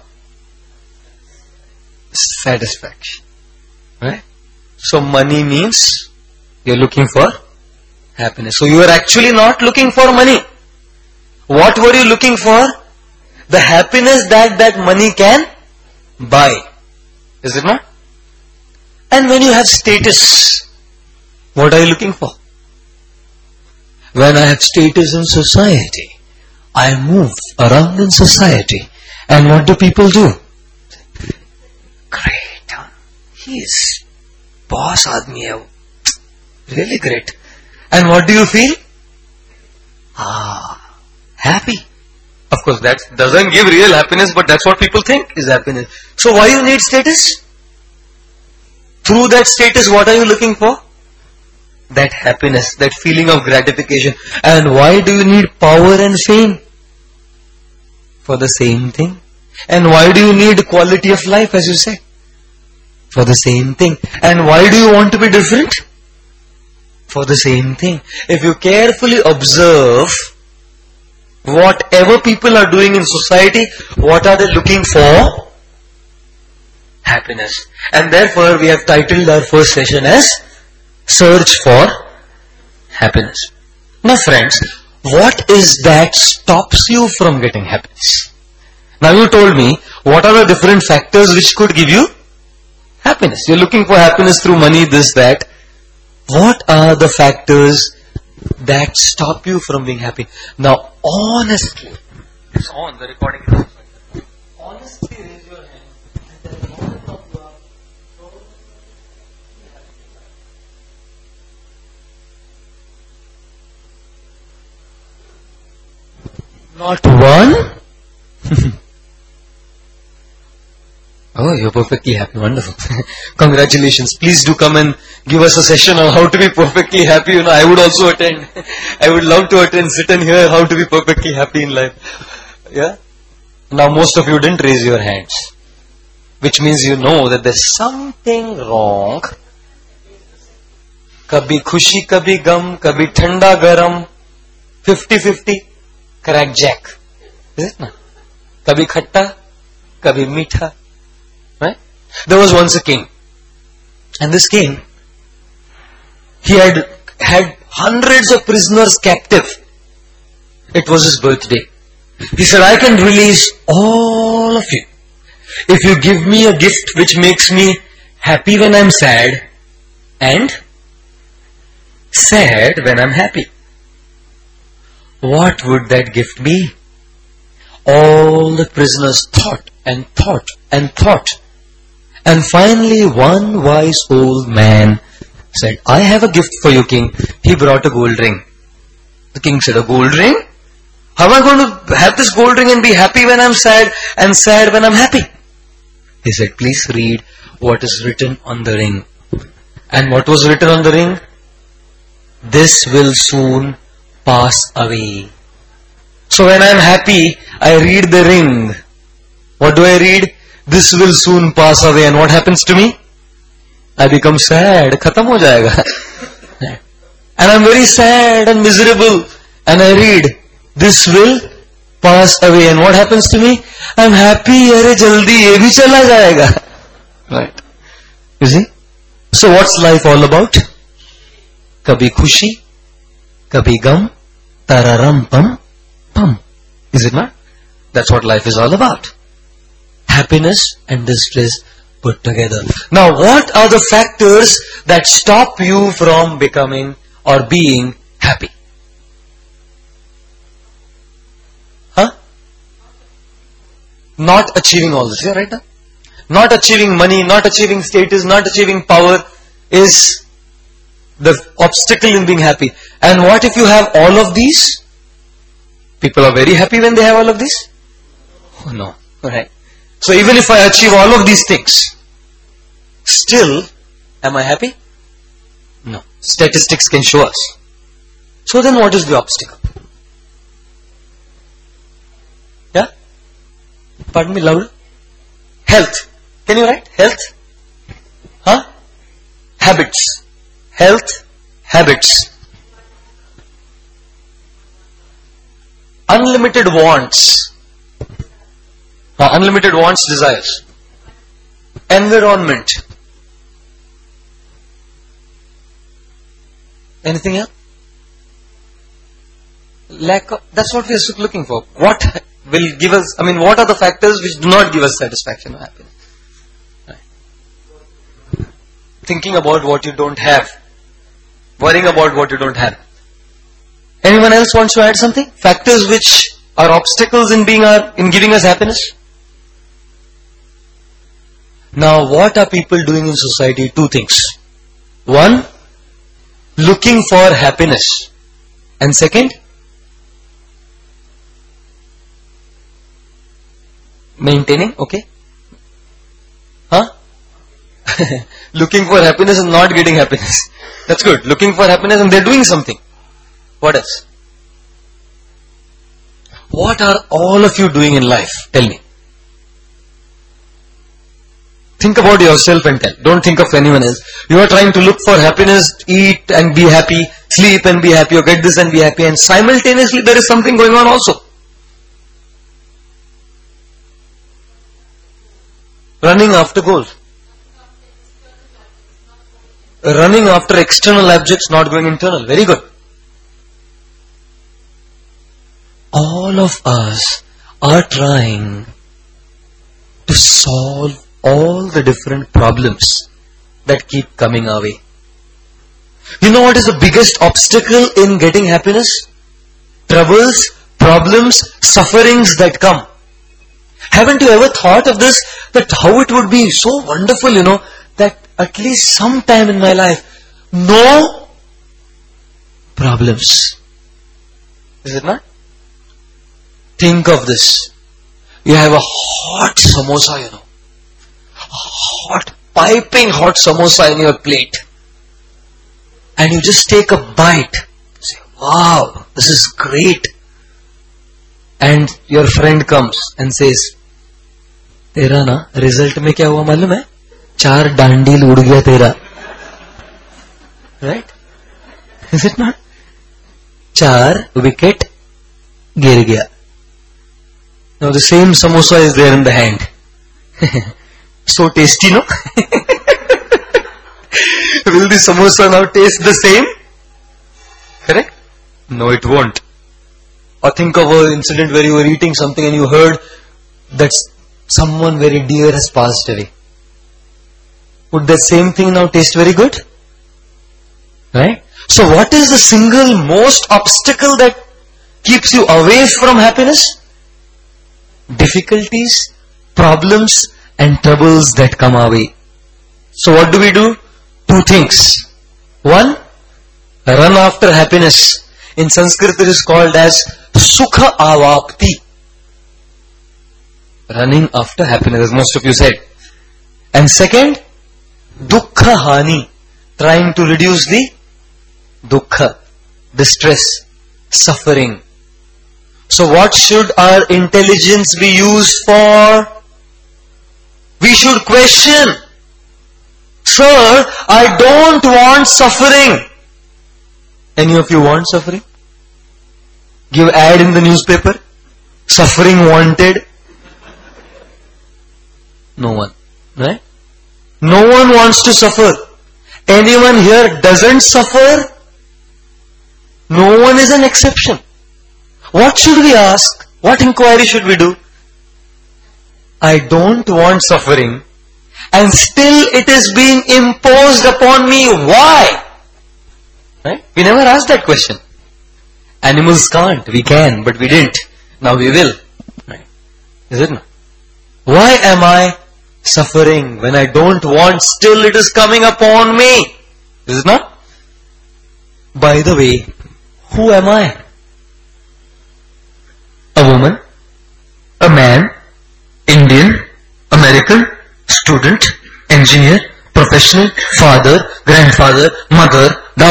Satisfaction, right? So money means you're looking for happiness. So you are actually not looking for money. What were you looking for? The happiness that money can buy. Is it not? And when you have status, what are you looking for? When I have status in society, I move around in society. And what do people do? Great. He is boss aadmi hai. Really great. And what do you feel? Happy. Of course, that doesn't give real happiness, but that's what people think is happiness. So why you need status? Through that status, what are you looking for? That happiness, that feeling of gratification. And why do you need power and fame? For the same thing. And why do you need quality of life, as you say? For the same thing. And why do you want to be different? For the same thing. If you carefully observe whatever people are doing in society, what are they looking for? Happiness. And therefore we have titled our first session as Search for Happiness. Now friends, what is that stops you from getting happiness? Now you told me what are the different factors which could give you happiness. You're looking for happiness through money, this, that. What are the factors that stop you from being happy? Now honestly, it's on, the recording is on. Honestly raise your hand and tell me what of you are not one? Oh, you're perfectly happy. Wonderful. Congratulations. Please do come and give us a session on how to be perfectly happy. You know, I would also attend. I would love to attend, sit and hear how to be perfectly happy in life. Yeah? Now most of you didn't raise your hands, which means you know that there's something wrong. Kabhi khushi, kabhi gum, kabhi thanda garam, 50-50, crack jack. Is it not? Kabhi khatta, kabhi meetha. Right? There was once a king. And this king, he had hundreds of prisoners captive. It was his birthday. He said, I can release all of you if you give me a gift which makes me happy when I'm sad and sad when I'm happy. What would that gift be? All the prisoners thought and thought and thought. And finally one wise old man said, I have a gift for you, king. He brought a gold ring. The king said, a gold ring? How am I going to have this gold ring and be happy when I'm sad and sad when I'm happy? He said, please read what is written on the ring. And what was written on the ring? This will soon pass away. So when I'm happy, I read the ring. What do I read? This will soon pass away. And what happens to me? I become sad. Khatam ho jayega. And I'm very sad and miserable. And I read, this will pass away. And what happens to me? I'm happy. Arey jaldi ye bhi chala jayega. Right. You see? So what's life all about? Kabhi khushi, kabhi gum, tararam pam pam. Is it not? That's what life is all about. Happiness and distress put together. Now what are the factors that stop you from becoming or being happy? Not achieving all this. Yeah, right now? not achieving money, not achieving status, not achieving power is the obstacle in being happy. And what if you have all of these? People are very happy when they have all of these? Oh no. Right. So even if I achieve all of these things, still, am I happy? No. Statistics can show us. So then what is the obstacle? Yeah? Pardon me, louder. Health. Can you write? Health? Huh? Habits. Health, habits. Unlimited wants. Unlimited wants, desires. Environment. Anything else? Lack of, that's what we are looking for. What will give us, what are the factors which do not give us satisfaction or happiness? Right. Thinking about what you don't have. Worrying about what you don't have. Anyone else wants to add something? Factors which are obstacles in giving us happiness? Now, what are people doing in society? Two things. One, looking for happiness. And second, maintaining, okay? Huh? Looking for happiness and not getting happiness. That's good. Looking for happiness and they're doing something. What else? What are all of you doing in life? Tell me. Think about yourself and tell. Don't think of anyone else. You are trying to look for happiness, eat and be happy, sleep and be happy, or get this and be happy, and simultaneously there is something going on also. Running after goals. Running after external objects, not going internal. Very good. All of us are trying to solve all the different problems that keep coming our way. You know what is the biggest obstacle in getting happiness? Troubles, problems, sufferings that come. Haven't you ever thought of this? That how it would be so wonderful, that at least sometime in my life, no problems. Is it not? Think of this. You have a hot samosa, hot, piping hot samosa in your plate. And you just take a bite. Say, wow, this is great. And your friend comes and says, तेरा ना result में क्या हुआ मालूम है? 4 डांडील उड़ गया तेरा. Right? Is it not? 4 wicket गिर गया. Now the same samosa is there in the hand. So tasty, no? Will the samosa now taste the same? Correct? No, it won't. Or think of an incident where you were eating something and you heard that someone very dear has passed away. Would that same thing now taste very good? Right? So what is the single most obstacle that keeps you away from happiness? Difficulties, problems and troubles that come our way. So what do we do? 2 things. One, run after happiness. In Sanskrit it is called as Sukha Avapti. Running after happiness, as most of you said. And second, Dukkha Hani. Trying to reduce the Dukkha, distress, suffering. So what should our intelligence be used for? We should question. Sir, I don't want suffering. Any of you want suffering? Give ad in the newspaper. Suffering wanted. No one. Right? No one wants to suffer. Anyone here doesn't suffer? No one is an exception. What should we ask? What inquiry should we do? I don't want suffering, and still it is being imposed upon me. Why? Right? We never asked that question. Animals can't. We can, but we didn't. Now we will. Right? Is it not? Why am I suffering. When I don't want, still it is coming upon me. Is it not? By the way, who am I? A woman, a man, Indian, American, student, engineer, professional, father, grandfather, mother,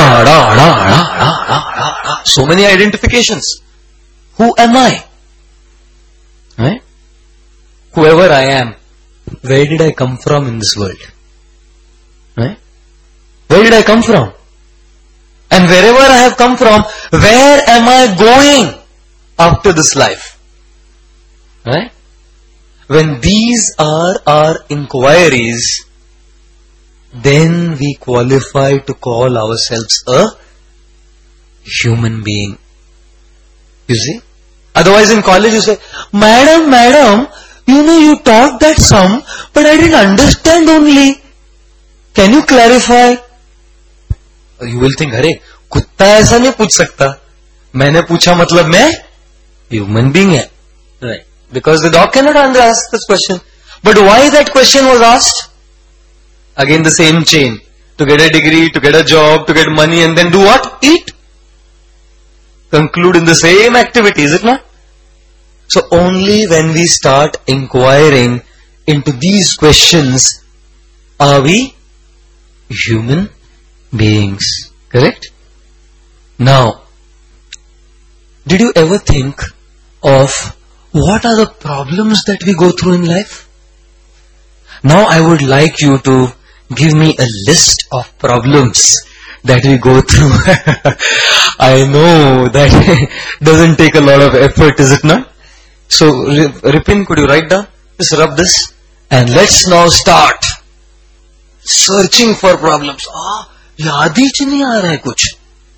so many identifications. Who am I? Right? Whoever I am, where did I come from in this world? Right? Where did I come from? And wherever I have come from, where am I going after this life? Right? When these are our inquiries, then we qualify to call ourselves a human being. You see? Otherwise in college you say, Madam, you taught that sum, but I didn't understand only. Can you clarify? You will think, अरे कुत्ता ऐसा नहीं पूछ सकता. मैंने पूछा मतलब मैं human being है. Right. Because the dog cannot ask this question. But why that question was asked? Again the same chain. To get a degree, to get a job, to get money, and then do what? Eat. Conclude in the same activity, is it not? So only when we start inquiring into these questions are we human beings. Correct? Now, did you ever think of what are the problems that we go through in life? Now I would like you to give me a list of problems that we go through. I know that doesn't take a lot of effort, is it not? So, Ripin, could you write down? Just rub this. And let's now start searching for problems. याद ही नहीं आ रहा है कुछ.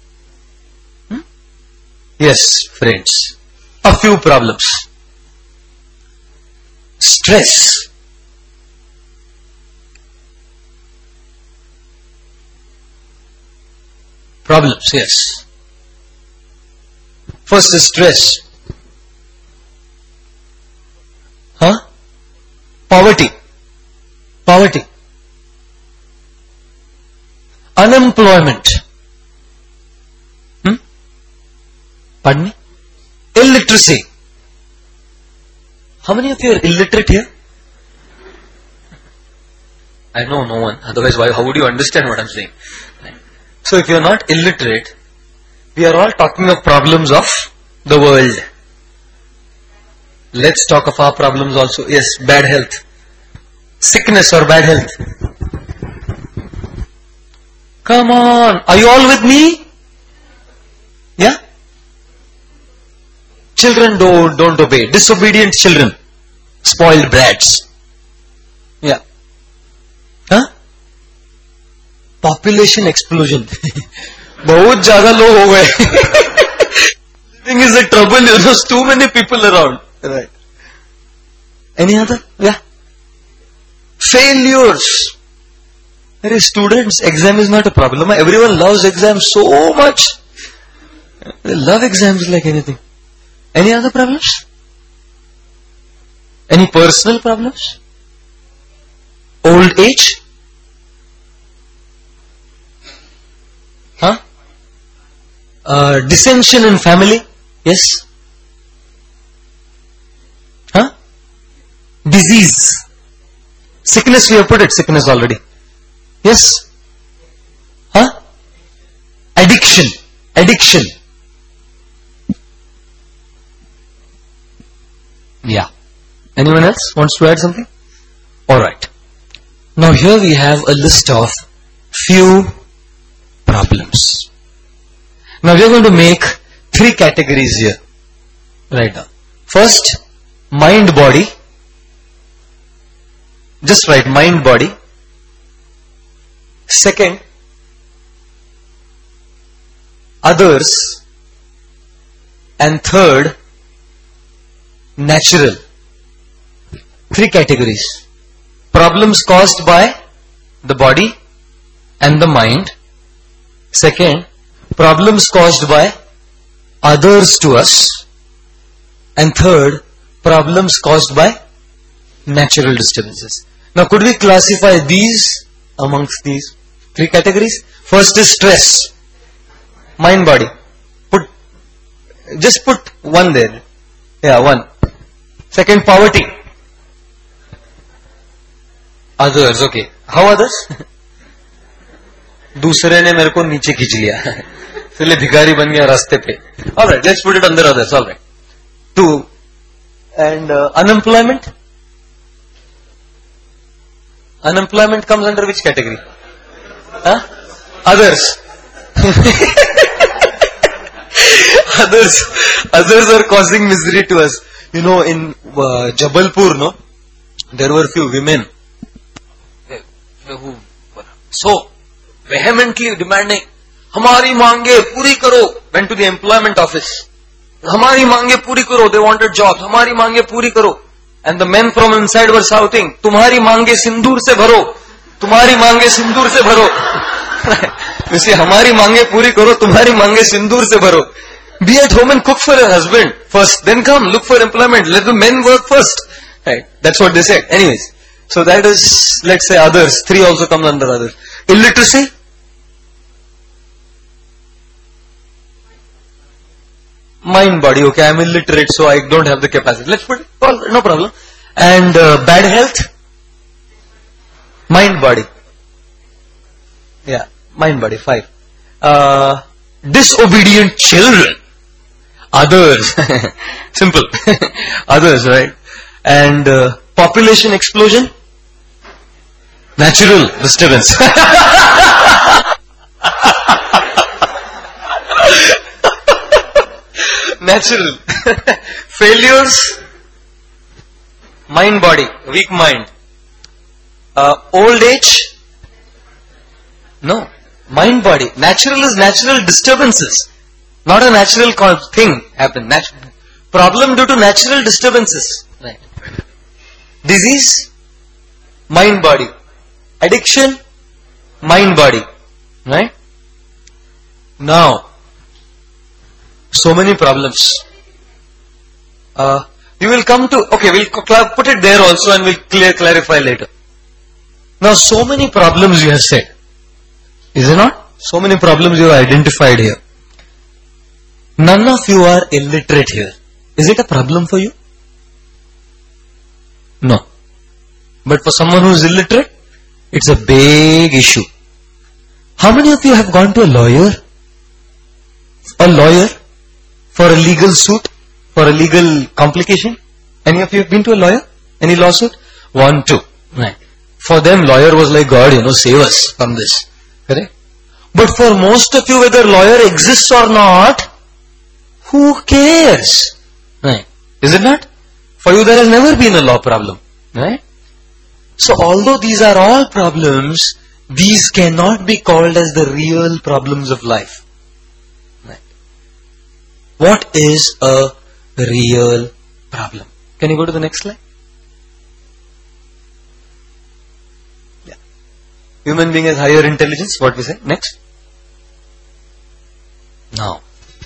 Yes, friends. A few problems. Stress. Problems, yes. First is stress. Poverty. Unemployment. Pardon me? Illiteracy. How many of you are illiterate here? I know no one. Otherwise, how would you understand what I'm saying? So if you are not illiterate, we are all talking of problems of the world. Let's talk of our problems also. Yes, bad health. Sickness or bad health. Come on. Are you all with me? Yeah? Children don't obey. Disobedient children. Spoiled brats. Yeah. Population explosion. बहुत ज़्यादा लोग हो गए. Living is a trouble. There's too many people around. Right. Any other? Yeah. Failures. Students, exam is not a problem. Everyone loves exams so much. They love exams like anything. Any other problems? Any personal problems? Old age? Dissension in family? Yes. Disease. Sickness, we have put it. Sickness already. Yes. Addiction. Yeah. Anyone else wants to add something? Alright. Now here we have a list of few problems. Now we are going to make 3 categories here. Right now. First, mind body. Just write mind body. Second, others. And third, natural. 3 categories. Problems caused by the body and the mind. Second, problems caused by others to us. And third, problems caused by natural disturbances. Now could we classify these amongst these 3 categories? First is stress. Mind, body. Just put 1 there. Yeah, 1. Second, poverty. Others, okay. How others? दूसरे ने मेरे को नीचे खींच लिया, इसलिए भिखारी बन गया रास्ते पे. All right, let's put it under others. All right. 2. And unemployment. Unemployment comes under which category? Huh? Others. Others are causing misery to us. You know, in Jabalpur, no, there were few women who were so vehemently demanding, "Hamari mange puri karo." Went to the employment office. "Hamari mange puri karo." They wanted jobs. "Hamari mange puri karo." And the men from inside were shouting, "Tumhari mange sindoor se bharo. Tumhari mange sindoor se bharo." You see, "Hamari mange puri karo. Tumhari mange sindoor se bharo." Be at home and cook for your husband first, then come look for employment. Let the men work first. Right? That's what they said. Anyways, so that is, let's say, others. 3 also comes under others. Illiteracy. Mind, body. Okay, I'm illiterate, so I don't have the capacity. Let's put it. No problem. And bad health. Mind, body. Yeah, mind, body. 5. Disobedient children. Others. Simple. Others, right? And population explosion. Natural disturbance. Natural. Failures. Mind, body. Weak mind. Old age. No. Mind, body. Natural is natural disturbances. Not a natural thing happen. Problem due to natural disturbances. Right. Disease. Mind, body. Addiction. Mind, body. Right. Now, so many problems. We will come to, okay, we'll put it there also and we'll clarify later. Now, so many problems you have said. Is it not? So many problems you have identified here. None of you are illiterate here. Is it a problem for you? No. But for someone who is illiterate, it's a big issue. How many of you have gone to a lawyer? A lawyer for a legal suit? For a legal complication? Any of you have been to a lawyer? Any lawsuit? 1, 2. Right. For them, lawyer was like God, save us from this. Correct? But for most of you, whether lawyer exists or not, who cares? Right. Is it not? For you, there has never been a law problem. Right? So, although these are all problems, these cannot be called as the real problems of life. Right. What is a real problem? Can you go to the next slide? Yeah. Human being has higher intelligence, what we say. Next. Now,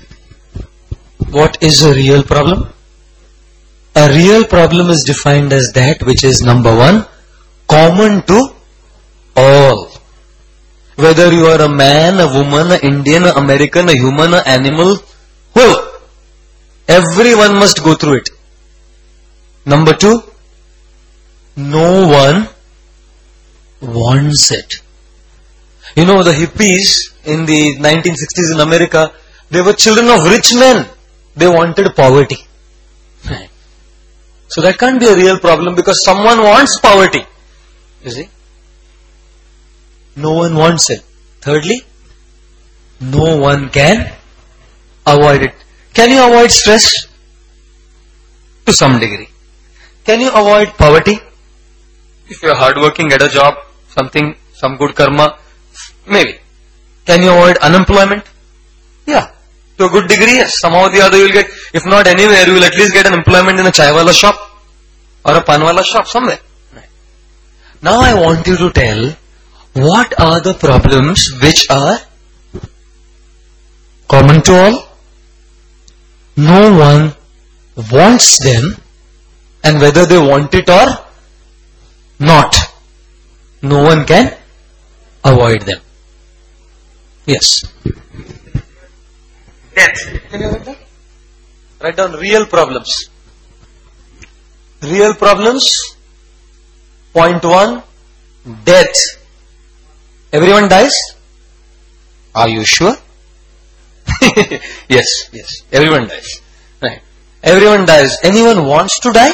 what is a real problem? A real problem is defined as that which is, number 1, common to all. Whether you are a man, a woman, an Indian, an American, a human, an animal, whoever. Everyone must go through it. Number 2, no one wants it. You know, the hippies in the 1960s in America, they were children of rich men. They wanted poverty. So that can't be a real problem because someone wants poverty. You see? No one wants it. Thirdly, no one can avoid it. Can you avoid stress? To some degree. Can you avoid poverty? If you are hardworking, get a job, something, some good karma, maybe. Can you avoid unemployment? Yeah. To a good degree, yes. Somehow or the other you will get, if not anywhere, you will at least get an employment in a chai wala shop or a pan wala shop somewhere. Right. Now I want you to tell what are the problems which are common to all. No one wants them, and whether they want it or not, No one can avoid them. Yes. Death. Can you write that? Write down real problems. Real problems. Point 1. Death. Everyone dies? Are you sure? Yes. Everyone dies. Right. Everyone dies. Anyone wants to die?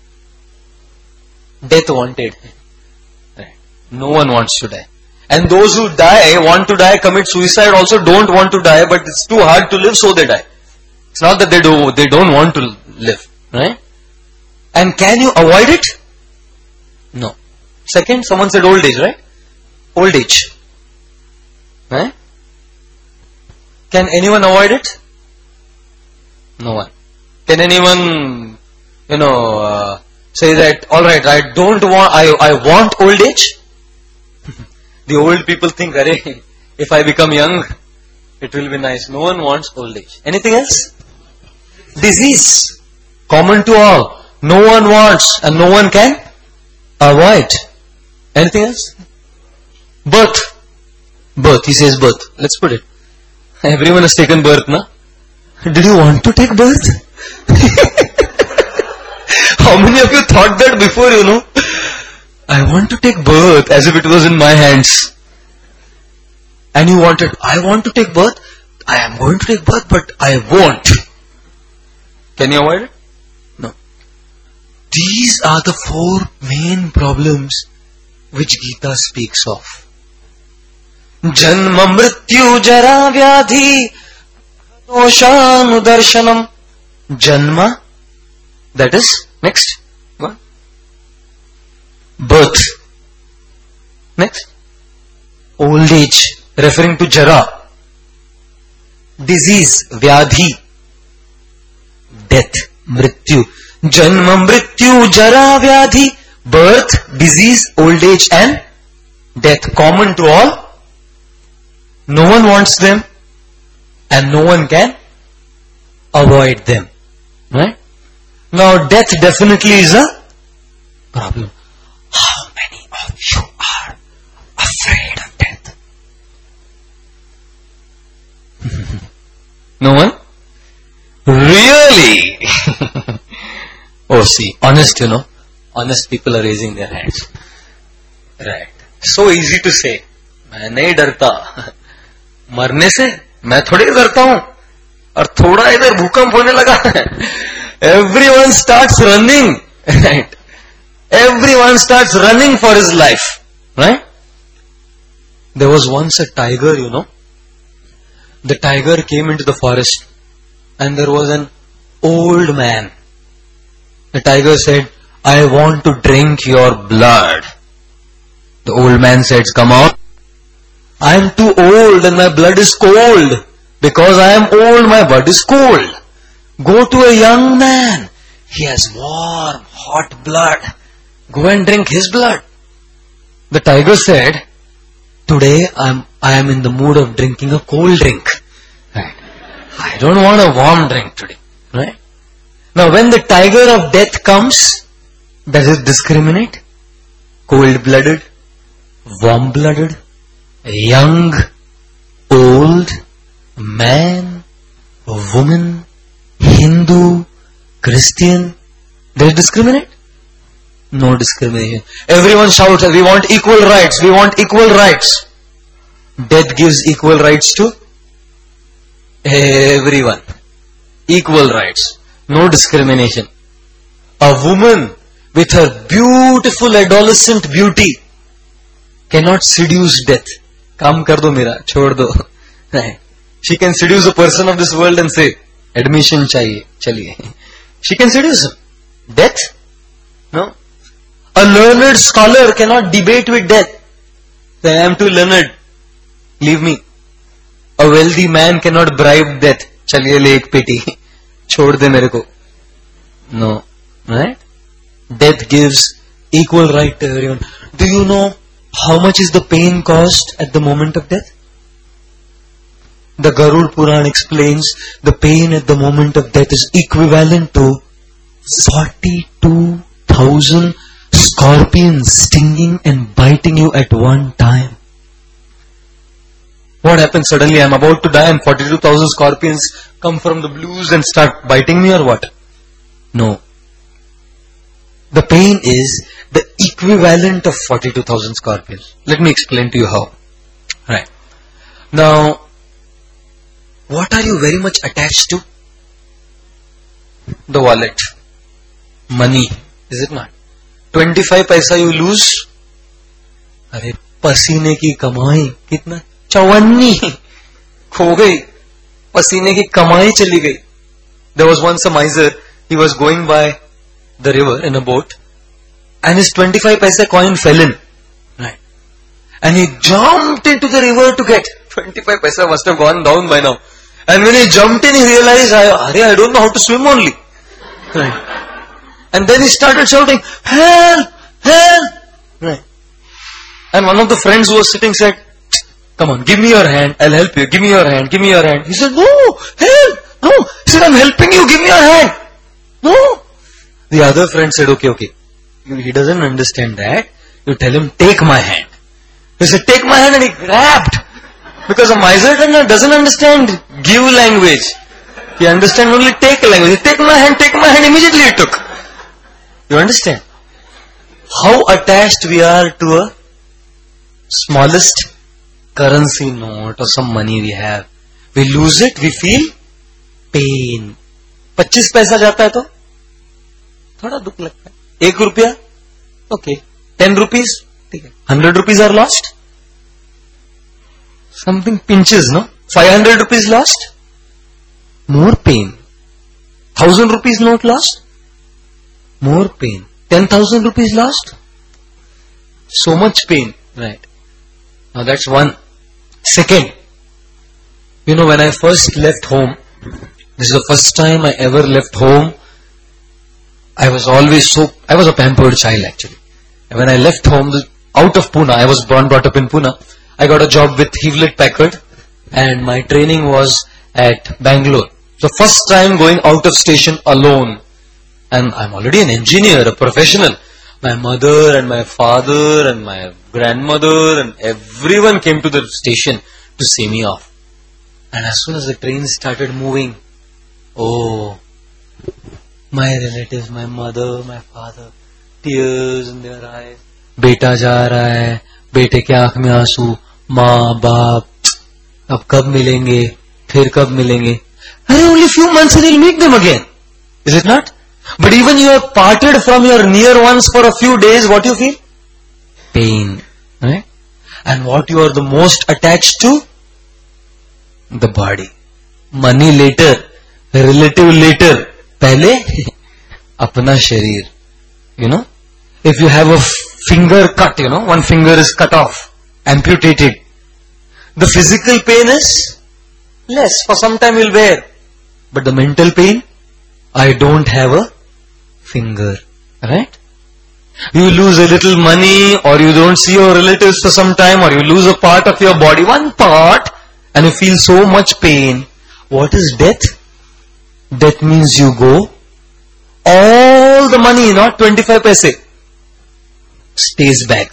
Death wanted. Right. No one wants to die. And those who want to die, commit suicide also don't want to die, but it's too hard to live, so they die. It's not that they don't want to live. Right? And can you avoid it? No. Second, someone said old age, right? Old age. Right? Can anyone avoid it? No one. Can anyone, say that, alright, I want old age? The old people think, if I become young, it will be nice. No one wants old age. Anything else? Disease. Common to all. No one wants and no one can avoid. Anything else? Birth. He says birth. Let's put it. Everyone has taken birth, na? Did you want to take birth? How many of you thought that before, I want to take birth as if it was in my hands. And you wanted, I want to take birth. I am going to take birth, but I won't. Can you avoid it? No. These are the 4 main problems which Gita speaks of. Janma mrityu jara vyadhi doshanudarshanam. Janma, that is, next. What? Birth. Next. Old age, referring to jara. Disease, vyadhi. Death, mrityu. Janma mrityu jara vyadhi. Birth, disease, old age and death. Common to all. No one wants them and no one can avoid them. Right? Now death definitely is a problem. How many of you are afraid of death? No one? Really? Oh, see, honest, honest people are raising their hands. Right. So easy to say. मैं नहीं डरता मरने से, मैं थोड़ी डरता हूं, और थोड़ा इधर भूकंप होने लगा. Everyone starts running. Right? Everyone starts running for his life. Right? There was once a tiger, The tiger came into the forest and there was an old man. The tiger said, I want to drink your blood. The old man said, come on. I am too old and my blood is cold. Because I am old, my blood is cold. Go to a young man. He has warm, hot blood. Go and drink his blood. The tiger said, today I am in the mood of drinking a cold drink. Right. I don't want a warm drink today. Right? Now when the tiger of death comes, does it discriminate? Cold-blooded, warm-blooded, young, old, man, woman, Hindu, Christian. Does it discriminate? No discrimination. Everyone shouts, we want equal rights, we want equal rights. Death gives equal rights to everyone. Equal rights. No discrimination. A woman with her beautiful adolescent beauty cannot seduce death. Kam kar do mera, chhod do. She can seduce a person of this world and say, admission chahiye, chaliye. She can seduce him. Death? No. A learned scholar cannot debate with death. Say, I am too learned. Leave me. A wealthy man cannot bribe death. Chaliye le ek peti. Chhod de mere ko. No. Right? Death gives equal right to everyone. Do you know how much is the pain caused at the moment of death? The Garud Puran explains the pain at the moment of death is equivalent to 42,000 Scorpions stinging and biting you at one time. What happens suddenly? I'm about to die and 42,000 scorpions come from the blues and start biting me or what? No. The pain is the equivalent of 42,000 scorpions. Let me explain to you how. Right. Now, what are you very much attached to? The wallet. Money. Is it not? 25 paisa you lose. अरे पसीने की कमाई कितना? 54 खो गई. पसीने की कमाई चली गई. There was once a miser. He was going by the river in a boat, and his 25 paisa coin fell in. Right. And he jumped into the river to get 25 paisa. Must have gone down by now. And when he jumped in, he realized, I don't know how to swim only. Right. And then he started shouting, help! Help! Right. And one of the friends who was sitting said, come on, give me your hand, I'll help you, give me your hand, give me your hand. He said, no, help! No. He said, I'm helping you, give me your hand. No. The other friend said, okay. He doesn't understand that. You tell him, take my hand. He said, take my hand, and he grabbed. Because a miser doesn't understand give language. He understands only take language. Take my hand, immediately he took. You understand? How attached we are to a smallest currency note or some money we have. We lose it, we feel pain. 25 पैसा जाता है तो थोड़ा दुख लगता है. 1 रुपया, okay. 10 rupees, ठीक है. 100 rupees are lost. Something pinches, no? 500 rupees lost. More pain. 1,000 rupees note lost. More pain. 10,000 rupees lost. So much pain. Right. Now that's one. Second, when I first left home, this is the first time I ever left home. I was a pampered child actually. And when I left home, out of Pune, I was brought up in Pune. I got a job with Hewlett Packard and my training was at Bangalore. So first time going out of station alone. And I'm already an engineer, a professional. My mother and my father and my grandmother and everyone came to the station to see me off. And as soon as the train started moving, my relatives, my mother, my father, tears in their eyes. बेटा जा रहा है, बेटे के आंख में आंसू, माँ बाप, अब कब मिलेंगे, फिर कब मिलेंगे. Only few months and you'll meet them again. Is it not? But even you have parted from your near ones for a few days, what you feel? Pain. Right? And what you are the most attached to? The body. Money later, relative later. पहले अपना शरीर. If you have a finger cut, one finger is cut off, amputated. The physical pain is less. For some time you'll bear. But the mental pain, I don't have a finger. Right? You lose a little money, or you don't see your relatives for some time, or you lose a part of your body, one part, and you feel so much pain. What is death? Death means you go. All the money, not 25 paise, stays back.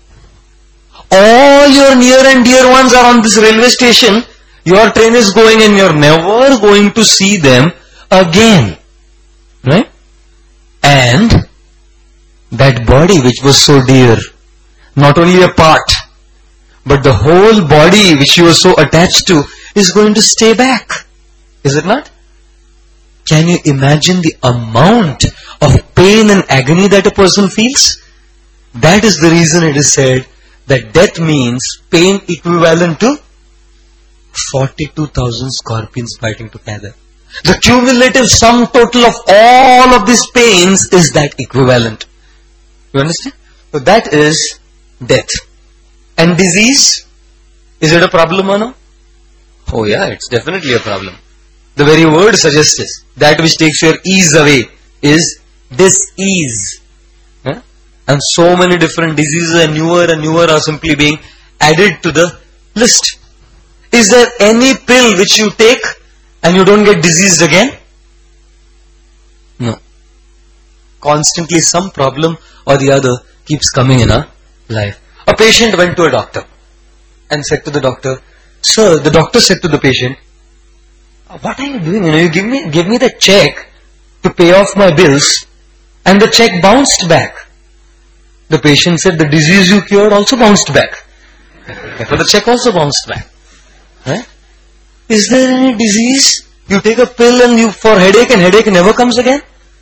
All your near and dear ones are on this railway station. Your train is going and you're never going to see them again. Right? And that body which was so dear, not only a part, but the whole body which you were so attached to is going to stay back. Is it not? Can you imagine the amount of pain and agony that a person feels? That is the reason it is said that death means pain equivalent to 42,000 scorpions biting together. The cumulative sum total of all of these pains is that equivalent. You understand? So that is death. And disease? Is it a problem or no? Oh yeah, it's definitely a problem. The very word suggests this. That which takes your ease away is dis-ease. Yeah? And so many different diseases and newer are simply being added to the list. Is there any pill which you take and you don't get diseased again? No. constantly some problem or the other keeps coming in our life. A patient went to a doctor and said to the doctor, "Sir," the doctor said to the patient, "What are you doing? You give me the check to pay off my bills," and the check bounced back. The patient said, "The disease you cured also bounced back." But the check also bounced back. Right? Is there any disease? You take a pill and for headache and headache never comes again?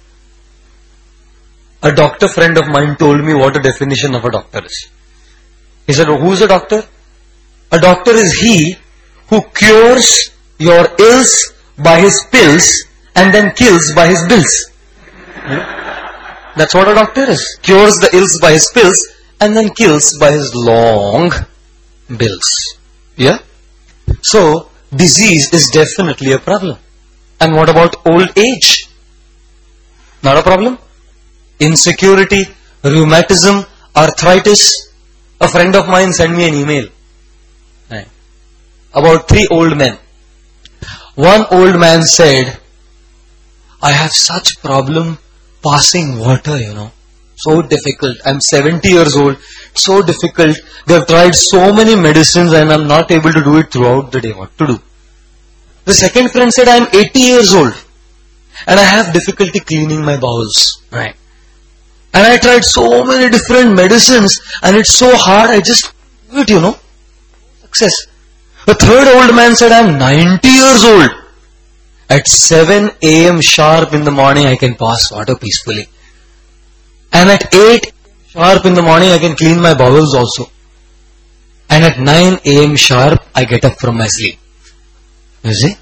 A doctor friend of mine told me what a definition of a doctor is. He said, "Who is a doctor?" A doctor is he who cures your ills by his pills and then kills by his bills. That's what a doctor is. Cures the ills by his pills and then kills by his long bills. Yeah? So, disease is definitely a problem. And what about old age? Not a problem? Insecurity, rheumatism, arthritis. A friend of mine sent me an email about 3 old men. One old man said, "I have such problem passing water, so difficult. I'm 70 years old, so difficult. They've tried so many medicines and I'm not able to do it throughout the day. What to do?" The second friend said, "I'm 80 years old and I have difficulty cleaning my bowels. Right. And I tried so many different medicines and it's so hard, I just do it, Success." The third old man said, "I'm 90 years old. At 7 a.m. sharp in the morning, I can pass water peacefully. And at 8 sharp in the morning, I can clean my bowels also. And at 9 a.m. sharp, I get up from my sleep." You see?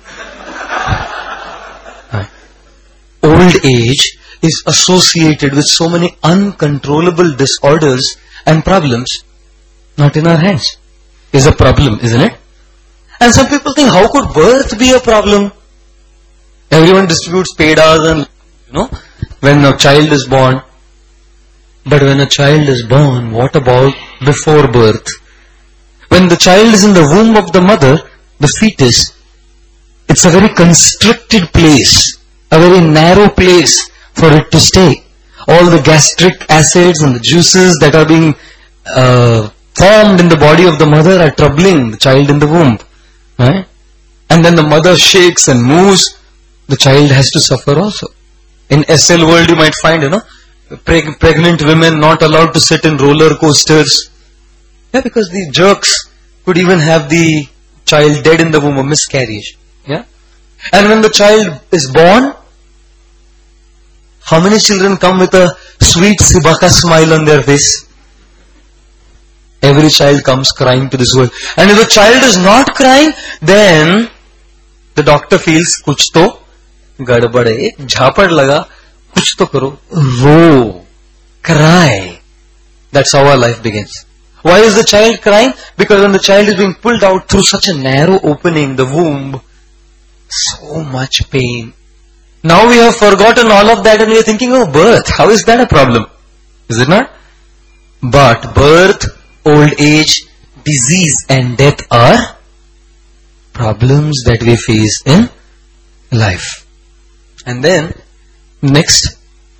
Old age is associated with so many uncontrollable disorders and problems not in our hands. Is a problem, isn't it? And some people think, how could birth be a problem? Everyone distributes pedas and, when a child is born. But when a child is born, what about before birth? When the child is in the womb of the mother, the fetus, it's a very constricted place, a very narrow place for it to stay. All the gastric acids and the juices that are being formed in the body of the mother are troubling the child in the womb. Right? And then the mother shakes and moves, the child has to suffer also. In SL world you might find, pregnant women not allowed to sit in roller coasters. Yeah, because the jerks could even have the child dead in the womb, a miscarriage. Yeah? And when the child is born, how many children come with a sweet Sibaka smile on their face? Every child comes crying to this world. And if the child is not crying, then the doctor feels, kuch to gadbad hai, ek jhapad laga, kuch to karo, ro, cry. That's how our life begins. Why is the child crying? Because when the child is being pulled out through such a narrow opening, the womb, so much pain. Now we have forgotten all of that and we are thinking, oh, birth, how is that a problem? Is it not? But birth, old age, disease and death are problems that we face in life. And then, next,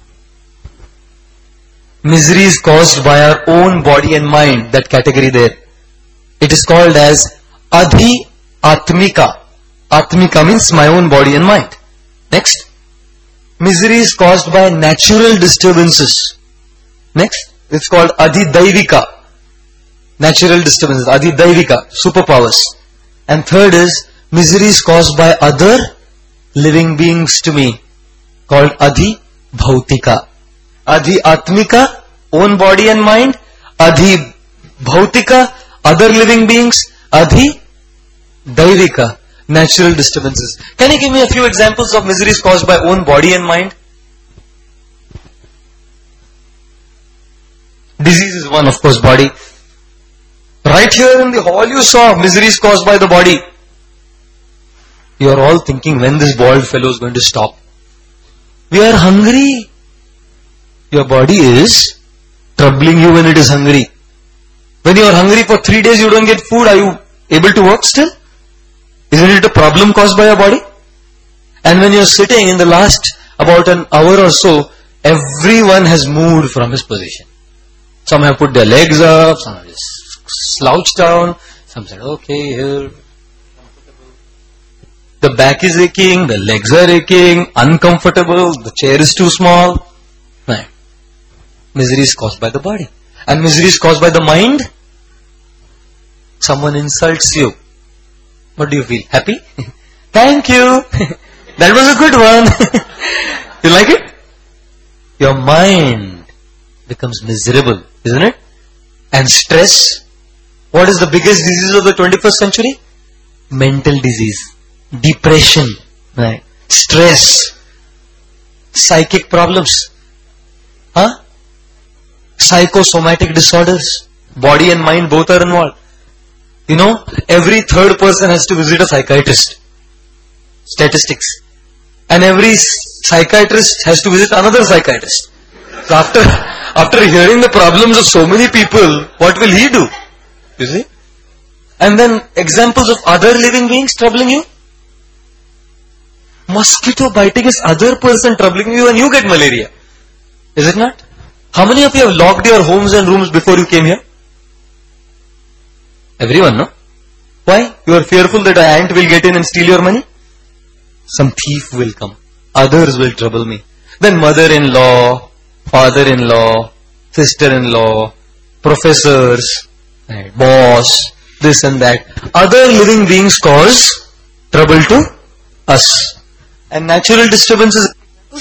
miseries caused by our own body and mind, that category there. It is called as Adhi Atmika. Atmika means my own body and mind. Next, miseries caused by natural disturbances. Next, it's called Adhidaivika. Natural disturbances, Adhidaivika, superpowers. And third is miseries caused by other living beings to me, called Adhi Bhautika. Adhi Atmika, own body and mind. Adhi Bhautika, other living beings. Adhi Daivika, natural disturbances. Can you give me a few examples of miseries caused by own body and mind? Disease is one, of course, body. Right here in the hall you saw miseries caused by the body. You are all thinking when this bald fellow is going to stop. We are hungry. Your body is troubling you when it is hungry. When you are hungry for 3 days you don't get food, are you able to work still? Isn't it a problem caused by your body? And when you are sitting in the last about an hour or so, everyone has moved from his position. Some have put their legs up, some have just slouched down, some said, okay, here. The back is aching, the legs are aching, uncomfortable, the chair is too small. Right. Misery is caused by the body. And misery is caused by the mind. Someone insults you. What do you feel? Happy? Thank you. That was a good one. You like it? Your mind becomes miserable, isn't it? And stress. What is the biggest disease of the 21st century? Mental disease. Depression. Right. Stress. Psychic problems. Psychosomatic disorders. Body and mind both are involved. You know, every third person has to visit a psychiatrist. Statistics. And every psychiatrist has to visit another psychiatrist. So after hearing the problems of so many people, what will he do? You see? And then examples of other living beings troubling you. Mosquito biting is other person troubling you and you get malaria. Is it not? How many of you have locked your homes and rooms before you came here? Everyone, no? Why? You are fearful that an ant will get in and steal your money? Some thief will come. Others will trouble me. Then mother-in-law, father-in-law, sister-in-law, professors, boss, this and that. Other living beings cause trouble to us. And natural disturbances,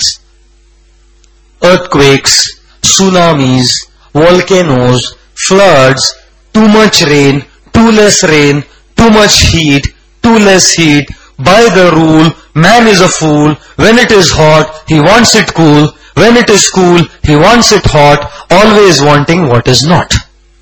earthquakes, tsunamis, volcanoes, floods, too much rain, too less rain, too much heat, too less heat. By the rule, man is a fool. When it is hot, he wants it cool. When it is cool, he wants it hot, always wanting what is not.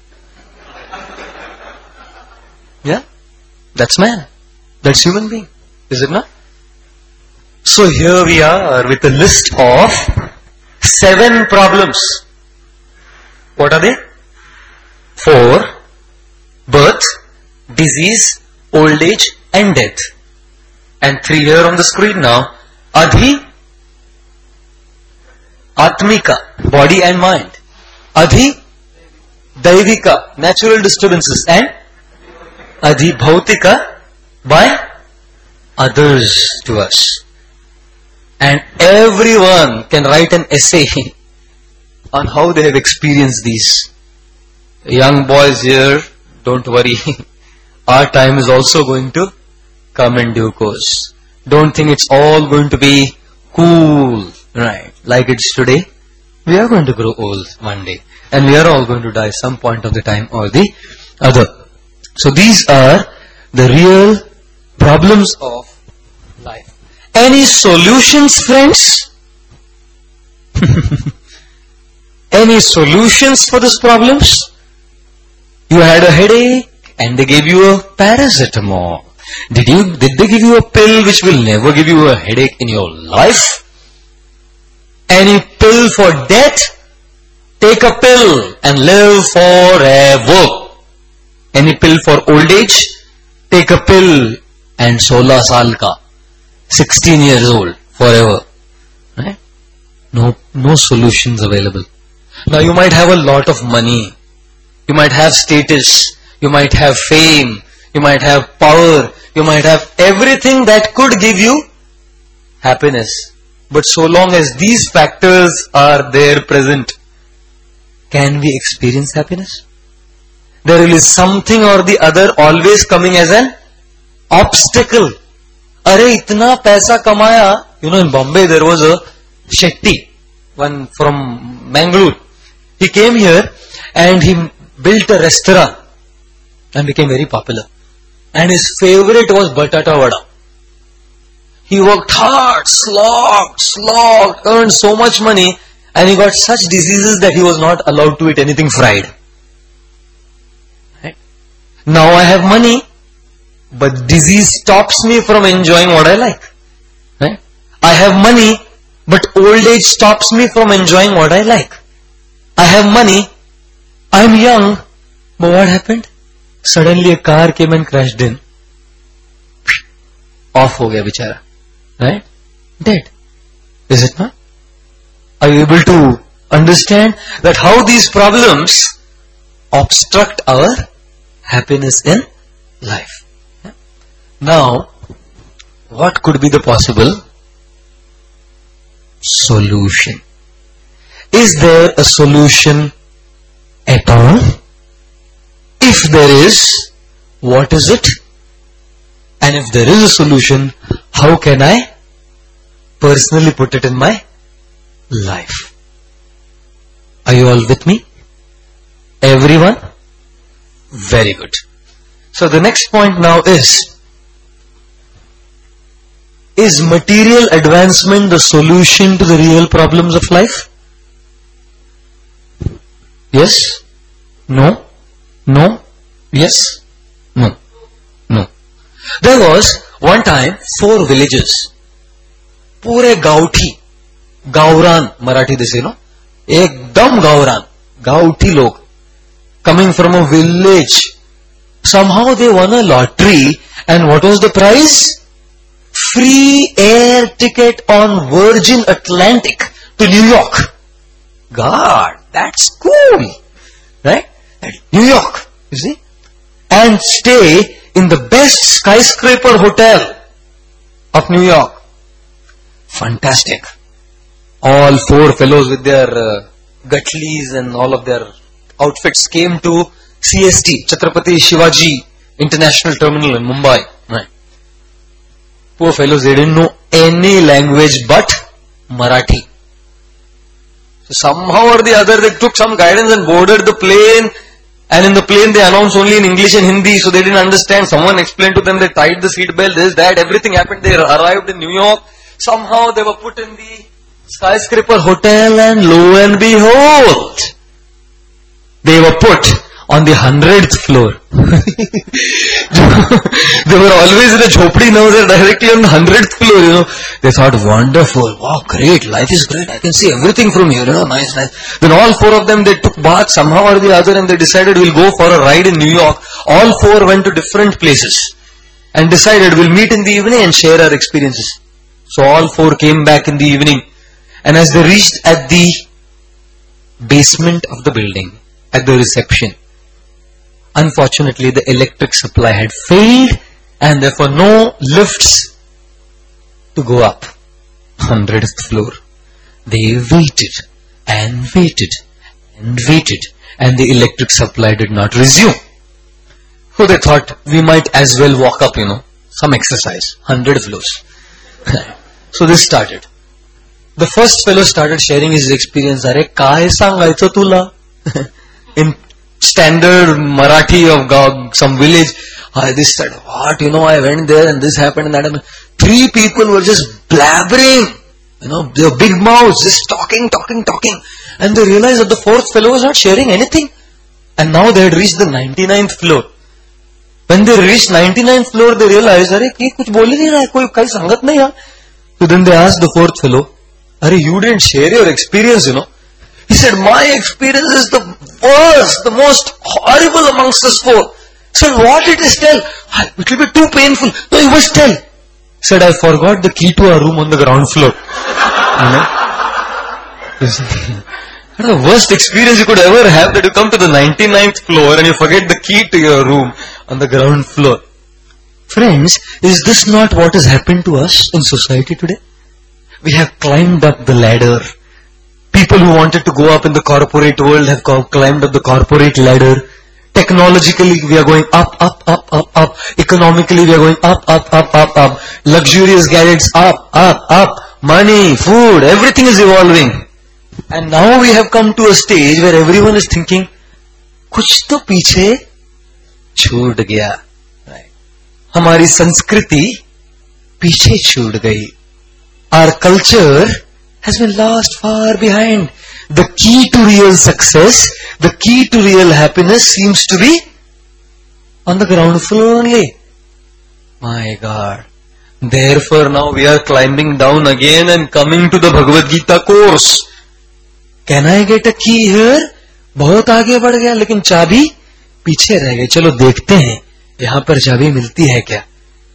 Yeah? That's man. That's human being. Is it not? So here we are with a list of 7 problems. What are they? 4. Birth, disease, old age and death. And 3 here on the screen now. Adhi, Atmika, body and mind. Adhi, Daivika, natural disturbances. And Adhi Bhautika, by others to us. And everyone can write an essay on how they have experienced these. Young boys here, don't worry. Our time is also going to come in due course. Don't think it's all going to be cool, right? Like it's today. We are going to grow old one day. And we are all going to die some point of the time or the other. So these are the real problems of life. Any solutions, friends? Any solutions for these problems? You had a headache and they gave you a paracetamol. Did they give you a pill which will never give you a headache in your life? Any pill for death? Take a pill and live forever. Any pill for old age? Take a pill and 16 saal ka. 16 years old, forever. Right? No solutions available. Now you might have a lot of money. You might have status. You might have fame. You might have power. You might have everything that could give you happiness. But so long as these factors are there present, can we experience happiness? There is something or the other always coming as an obstacle. Are itna paisa kamaya. You know, in Bombay there was a Shetty, one from Mangalore. He came here and he built a restaurant and became very popular. And his favorite was Batata Vada. He worked hard, slogged, earned so much money, and he got such diseases that he was not allowed to eat anything fried. Right? Now I have money, but disease stops me from enjoying what I like. Right? I have money, but old age stops me from enjoying what I like. I have money, I'm young, but what happened? Suddenly a car came and crashed in. Off ho gaya bichara. Right? Dead. Is it not? Are you able to understand that how these problems obstruct our happiness in life? Now, what could be the possible solution? Is there a solution at all? If there is, what is it? And if there is a solution, how can I personally put it in my life? Are you all with me? Everyone? Very good. So the next point now is material advancement the solution to the real problems of life? Yes? No? No? Yes? No? No. There was one time 4 villages. Pure Gauthi. Gauran, Marathi they say, no? Ekdam Gauran. Gauthi log. Coming from a village. Somehow they won a lottery, and what was the prize? Free air ticket on Virgin Atlantic to New York. God, that's cool. Right? New York, you see? And stay in the best skyscraper hotel of New York. Fantastic. All 4 fellows with their gutlis and all of their outfits came to CST, Chhatrapati Shivaji International Terminal in Mumbai. Right. Poor fellows, they didn't know any language but Marathi. So somehow or the other they took some guidance and boarded the plane, and in the plane they announced only in English and Hindi, so they didn't understand. Someone explained to them, they tied the seat belt, this, that, everything happened. They arrived in New York. Somehow they were put in the skyscraper hotel, and lo and behold, they were put on the 100th floor. They were always in a jhopdi, now they're directly on the 100th floor, you know. They thought, wonderful, wow, great, life is great, I can see everything from here, you know, nice, nice. Then all 4 of them, they took bath somehow or the other, and they decided we'll go for a ride in New York. All 4 went to different places and decided we'll meet in the evening and share our experiences. So all 4 came back in the evening, and as they reached at the basement of the building, at the reception, unfortunately the electric supply had failed, and therefore no lifts to go up 100th floor. They waited and waited and waited, and the electric supply did not resume. So they thought we might as well walk up, you know, some exercise, 100 floors. So this started. The first fellow started sharing his experience. Are kai sangaycho tula? In standard Marathi of some village. This said, what? You know, I went there and this happened and that happened. 3 people were just blabbering. You know, their big mouths, just talking. And they realized that the 4th fellow was not sharing anything. And now they had reached the 99th floor. When they reached 99th floor, they realized, Are, ye kuch bol hi nahi raha hai, koi kai sangat nahi hai. So then they asked the 4th fellow, Are, you didn't share your experience, you know. He said, my experience is the worst, the most horrible amongst us 4. He said, what did he tell? It will be too painful. No, you must tell. He said, I forgot the key to our room on the ground floor. You know? That's the worst experience you could ever have, that you come to the 99th floor and you forget the key to your room on the ground floor. Friends, is this not what has happened to us in society today? We have climbed up the ladder. People who wanted to go up in the corporate world have climbed up the corporate ladder. Technologically, we are going up. Economically, we are going up. Luxurious gadgets, up. Money, food, everything is evolving. And now we have come to a stage where everyone is thinking, कुछ तो पीछे छूट गया. हमारी संस्कृति पीछे छूट गई. Our culture has been lost far behind. The key to real success, the key to real happiness seems to be on the ground floor only. My God. Therefore now we are climbing down again and coming to the Bhagavad Gita course. Can I get a key here? बहुत आगे बढ़ गया, लेकिन चाबी पीछे रह गई. चलो देखते हैं यहाँ पर चाबी मिलती है क्या.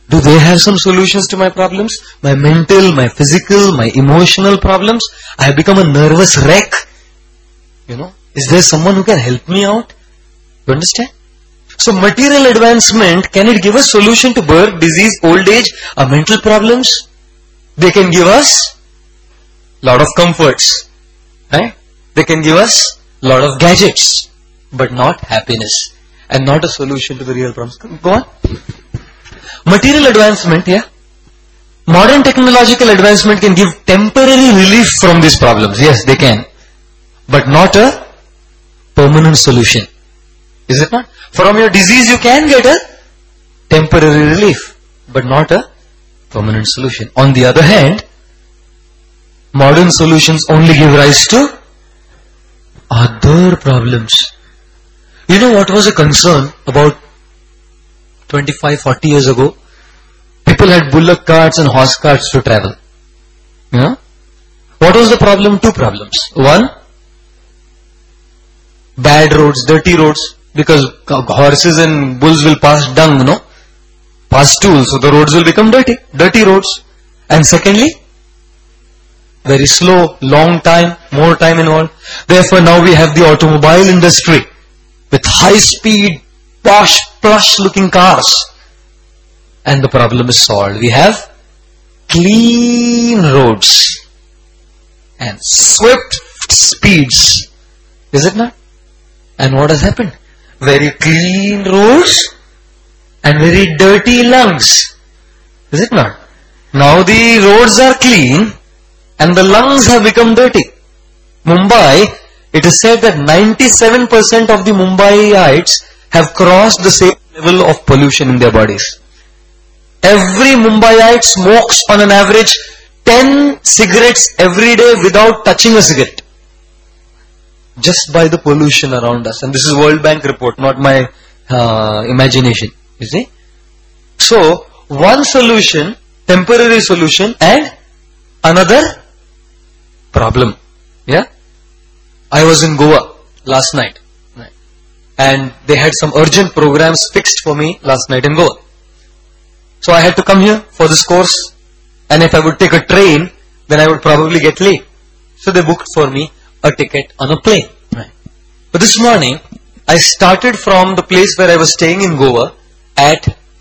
Do they have some solutions to my problems? My mental, my physical, my emotional problems? I have become a nervous wreck. Is there someone who can help me out? You understand? So material advancement, can it give us solution to birth, disease, old age, our mental problems? They can give us lot of comforts. Right? They can give us lot of gadgets, but not happiness. And not a solution to the real problems. Go on. Material advancement, yeah. Modern technological advancement can give temporary relief from these problems. Yes, they can. But not a permanent solution. Is it not? From your disease you can get a temporary relief, but not a permanent solution. On the other hand, modern solutions only give rise to other problems. You know what was a concern about 25-40 years ago? People had bullock carts and horse carts to travel. What was the problem? Two problems. One, bad roads, dirty roads, because horses and bulls will pass dung, pass stool, so the roads will become dirty roads. And secondly, very slow, long time, more time involved. Therefore now we have the automobile industry with high speed, posh, plush looking cars. And the problem is solved. We have clean roads and swift speeds. Is it not? And what has happened? Very clean roads and very dirty lungs. Is it not? Now the roads are clean and the lungs have become dirty. Mumbai, it is said that 97% of the Mumbaiites have crossed the same level of pollution in their bodies. Every Mumbaiite smokes on an average 10 cigarettes every day without touching a cigarette. Just by the pollution around us. And this is World Bank report, not my imagination. You see? So, one solution, temporary solution, and another problem. Yeah? I was in Goa last night. And they had some urgent programs fixed for me last night in Goa. So I had to come here for this course. And if I would take a train, then I would probably get late. So they booked for me a ticket on a plane. But this morning, I started from the place where I was staying in Goa at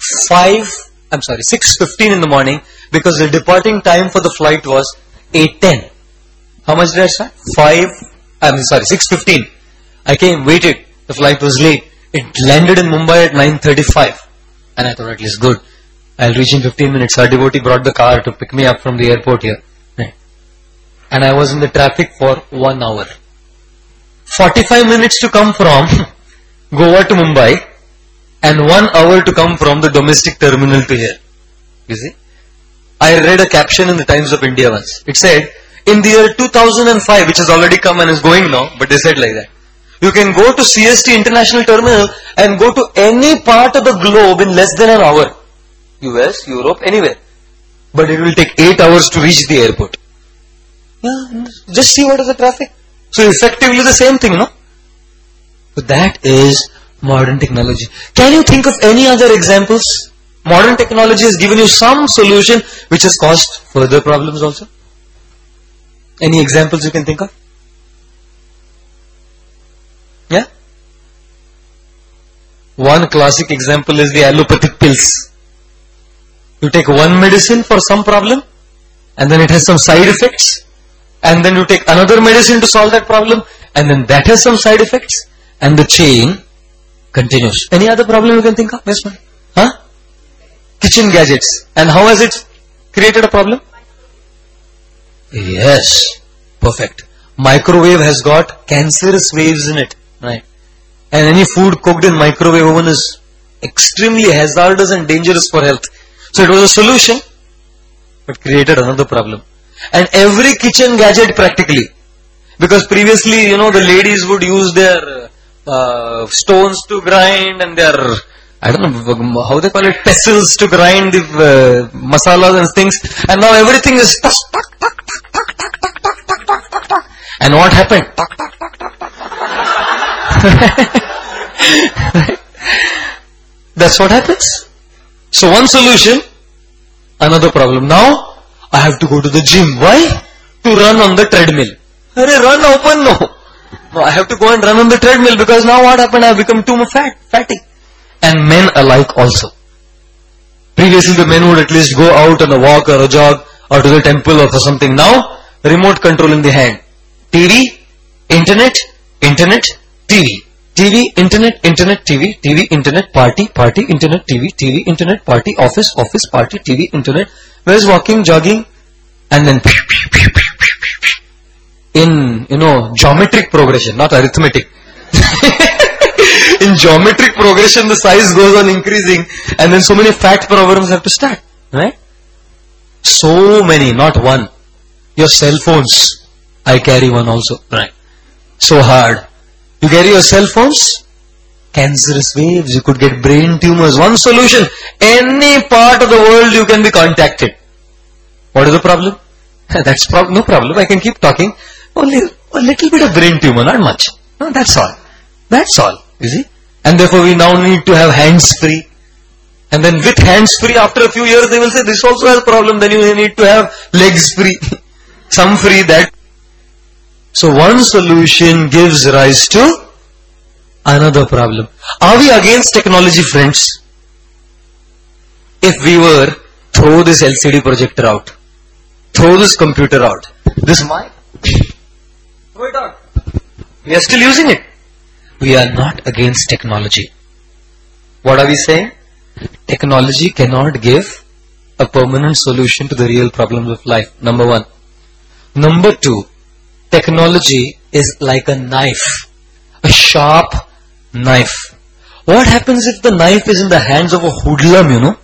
6:15 in the morning, because the departing time for the flight was 8:10. How much did I start? 6:15. I came, waited. The flight was late. It landed in Mumbai at 9:35. And I thought, at least good. I'll reach in 15 minutes. Our devotee brought the car to pick me up from the airport here. And I was in the traffic for 1 hour. 45 minutes to come from Goa to Mumbai and 1 hour to come from the domestic terminal to here. You see? I read a caption in the Times of India once. It said, in the year 2005, which has already come and is going now, but they said like that, you can go to CST International Terminal and go to any part of the globe in less than an hour. US, Europe, anywhere. But it will take 8 hours to reach the airport. Yeah, just see what is the traffic. So effectively the same thing, no? So that is modern technology. Can you think of any other examples? Modern technology has given you some solution which has caused further problems also. Any examples you can think of? Yeah? One classic example is the allopathic pills. You take one medicine for some problem and then it has some side effects. And then you take another medicine to solve that problem, and then that has some side effects, and the chain continues. Any other problem you can think of? Yes, ma'am. Huh? Kitchen gadgets. And how has it created a problem? Yes. Perfect. Microwave has got cancerous waves in it. Right. And any food cooked in microwave oven is extremely hazardous and dangerous for health. So it was a solution, but created another problem. And every kitchen gadget practically, because previously, the ladies would use their stones to grind and their, I don't know how they call it, pestles to grind the masalas and things. And now everything is tuck, tuck, tuck, tuck, tuck, tuck, tuck, tuck, tuck, tuck, tuck, tuck. And what happened? Tuck, tuck, tuck, tuck, tuck, tuck. That's what happens. So one solution, Another problem. Now, I have to go to the gym. Why? To run on the treadmill. Arey, run open, no. No, I have to go and run on the treadmill because now what happened? I have become too much fatty. And men alike also. Previously the men would at least go out on a walk or a jog or to the temple or for something. Now, remote control in the hand. TV, internet, TV. TV, internet, TV, internet, party, internet, TV, internet, party, office, party, TV, internet. Where's walking, jogging? And then in, geometric progression, not arithmetic. In geometric progression, the size goes on increasing and then so many fat problems have to start. Right? So many, not one. Your cell phones. I carry one also. Right. So hard. You carry your cell phones? Cancerous waves. You could get brain tumors. One solution. Any part of the world you can be contacted. What is the problem? That's no problem. I can keep talking. Only a little bit of brain tumor, not much. No, that's all. That's all. You see? And therefore we now need to have hands free. And then with hands free, after a few years they will say this also has a problem. Then you need to have legs free. Some free, that. So one solution gives rise to another problem. Are we against technology, friends? If we were, throw this LCD projector out. Throw this computer out. This mic. Throw it out. We are still using it. We are not against technology. What are we saying? Technology cannot give a permanent solution to the real problems of life. Number one. Number two. Technology is like a knife. A sharp knife. What happens if the knife is in the hands of a hoodlum,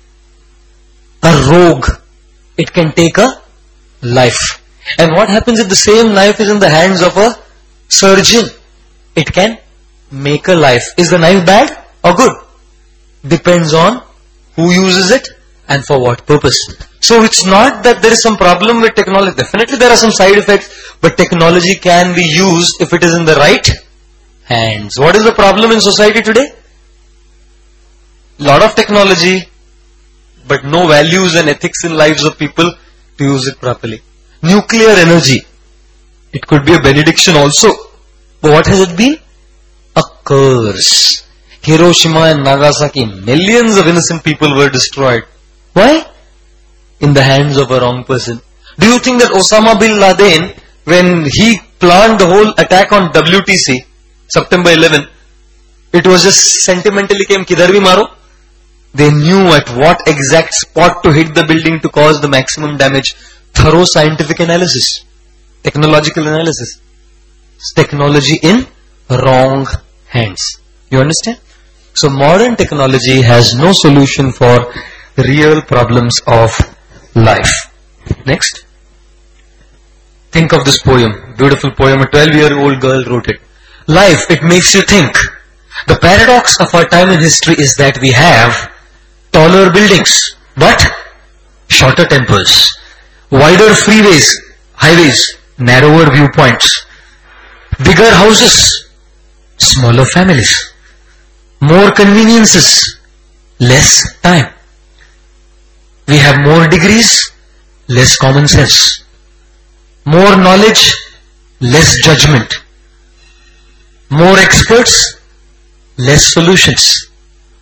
A rogue. It can take a life. And what happens if the same knife is in the hands of a surgeon? It can make a life. Is the knife bad or good? Depends on who uses it and for what purpose. So it's not that there is some problem with technology. Definitely there are some side effects, but technology can be used if it is in the right hands. What is the problem in society today? Lot of technology, but no values and ethics in lives of people to use it properly. Nuclear energy. It could be a benediction also. But what has it been? A curse. Hiroshima and Nagasaki, millions of innocent people were destroyed. Why? In the hands of a wrong person. Do you think that Osama bin Laden, when he planned the whole attack on WTC, September 11, it was just sentimentally came, kidhar bhi maro? They knew at what exact spot to hit the building to cause the maximum damage. Thorough scientific analysis. Technological analysis. Technology in wrong hands. You understand? So modern technology has no solution for real problems of life. Next. Think of this poem. Beautiful poem. A 12-year-old girl wrote it. Life, it makes you think. The paradox of our time in history is that we have taller buildings, but shorter tempers. Wider freeways, highways, narrower viewpoints. Bigger houses, smaller families. More conveniences, less time. We have more degrees, less common sense. More knowledge, less judgment. More experts, less solutions.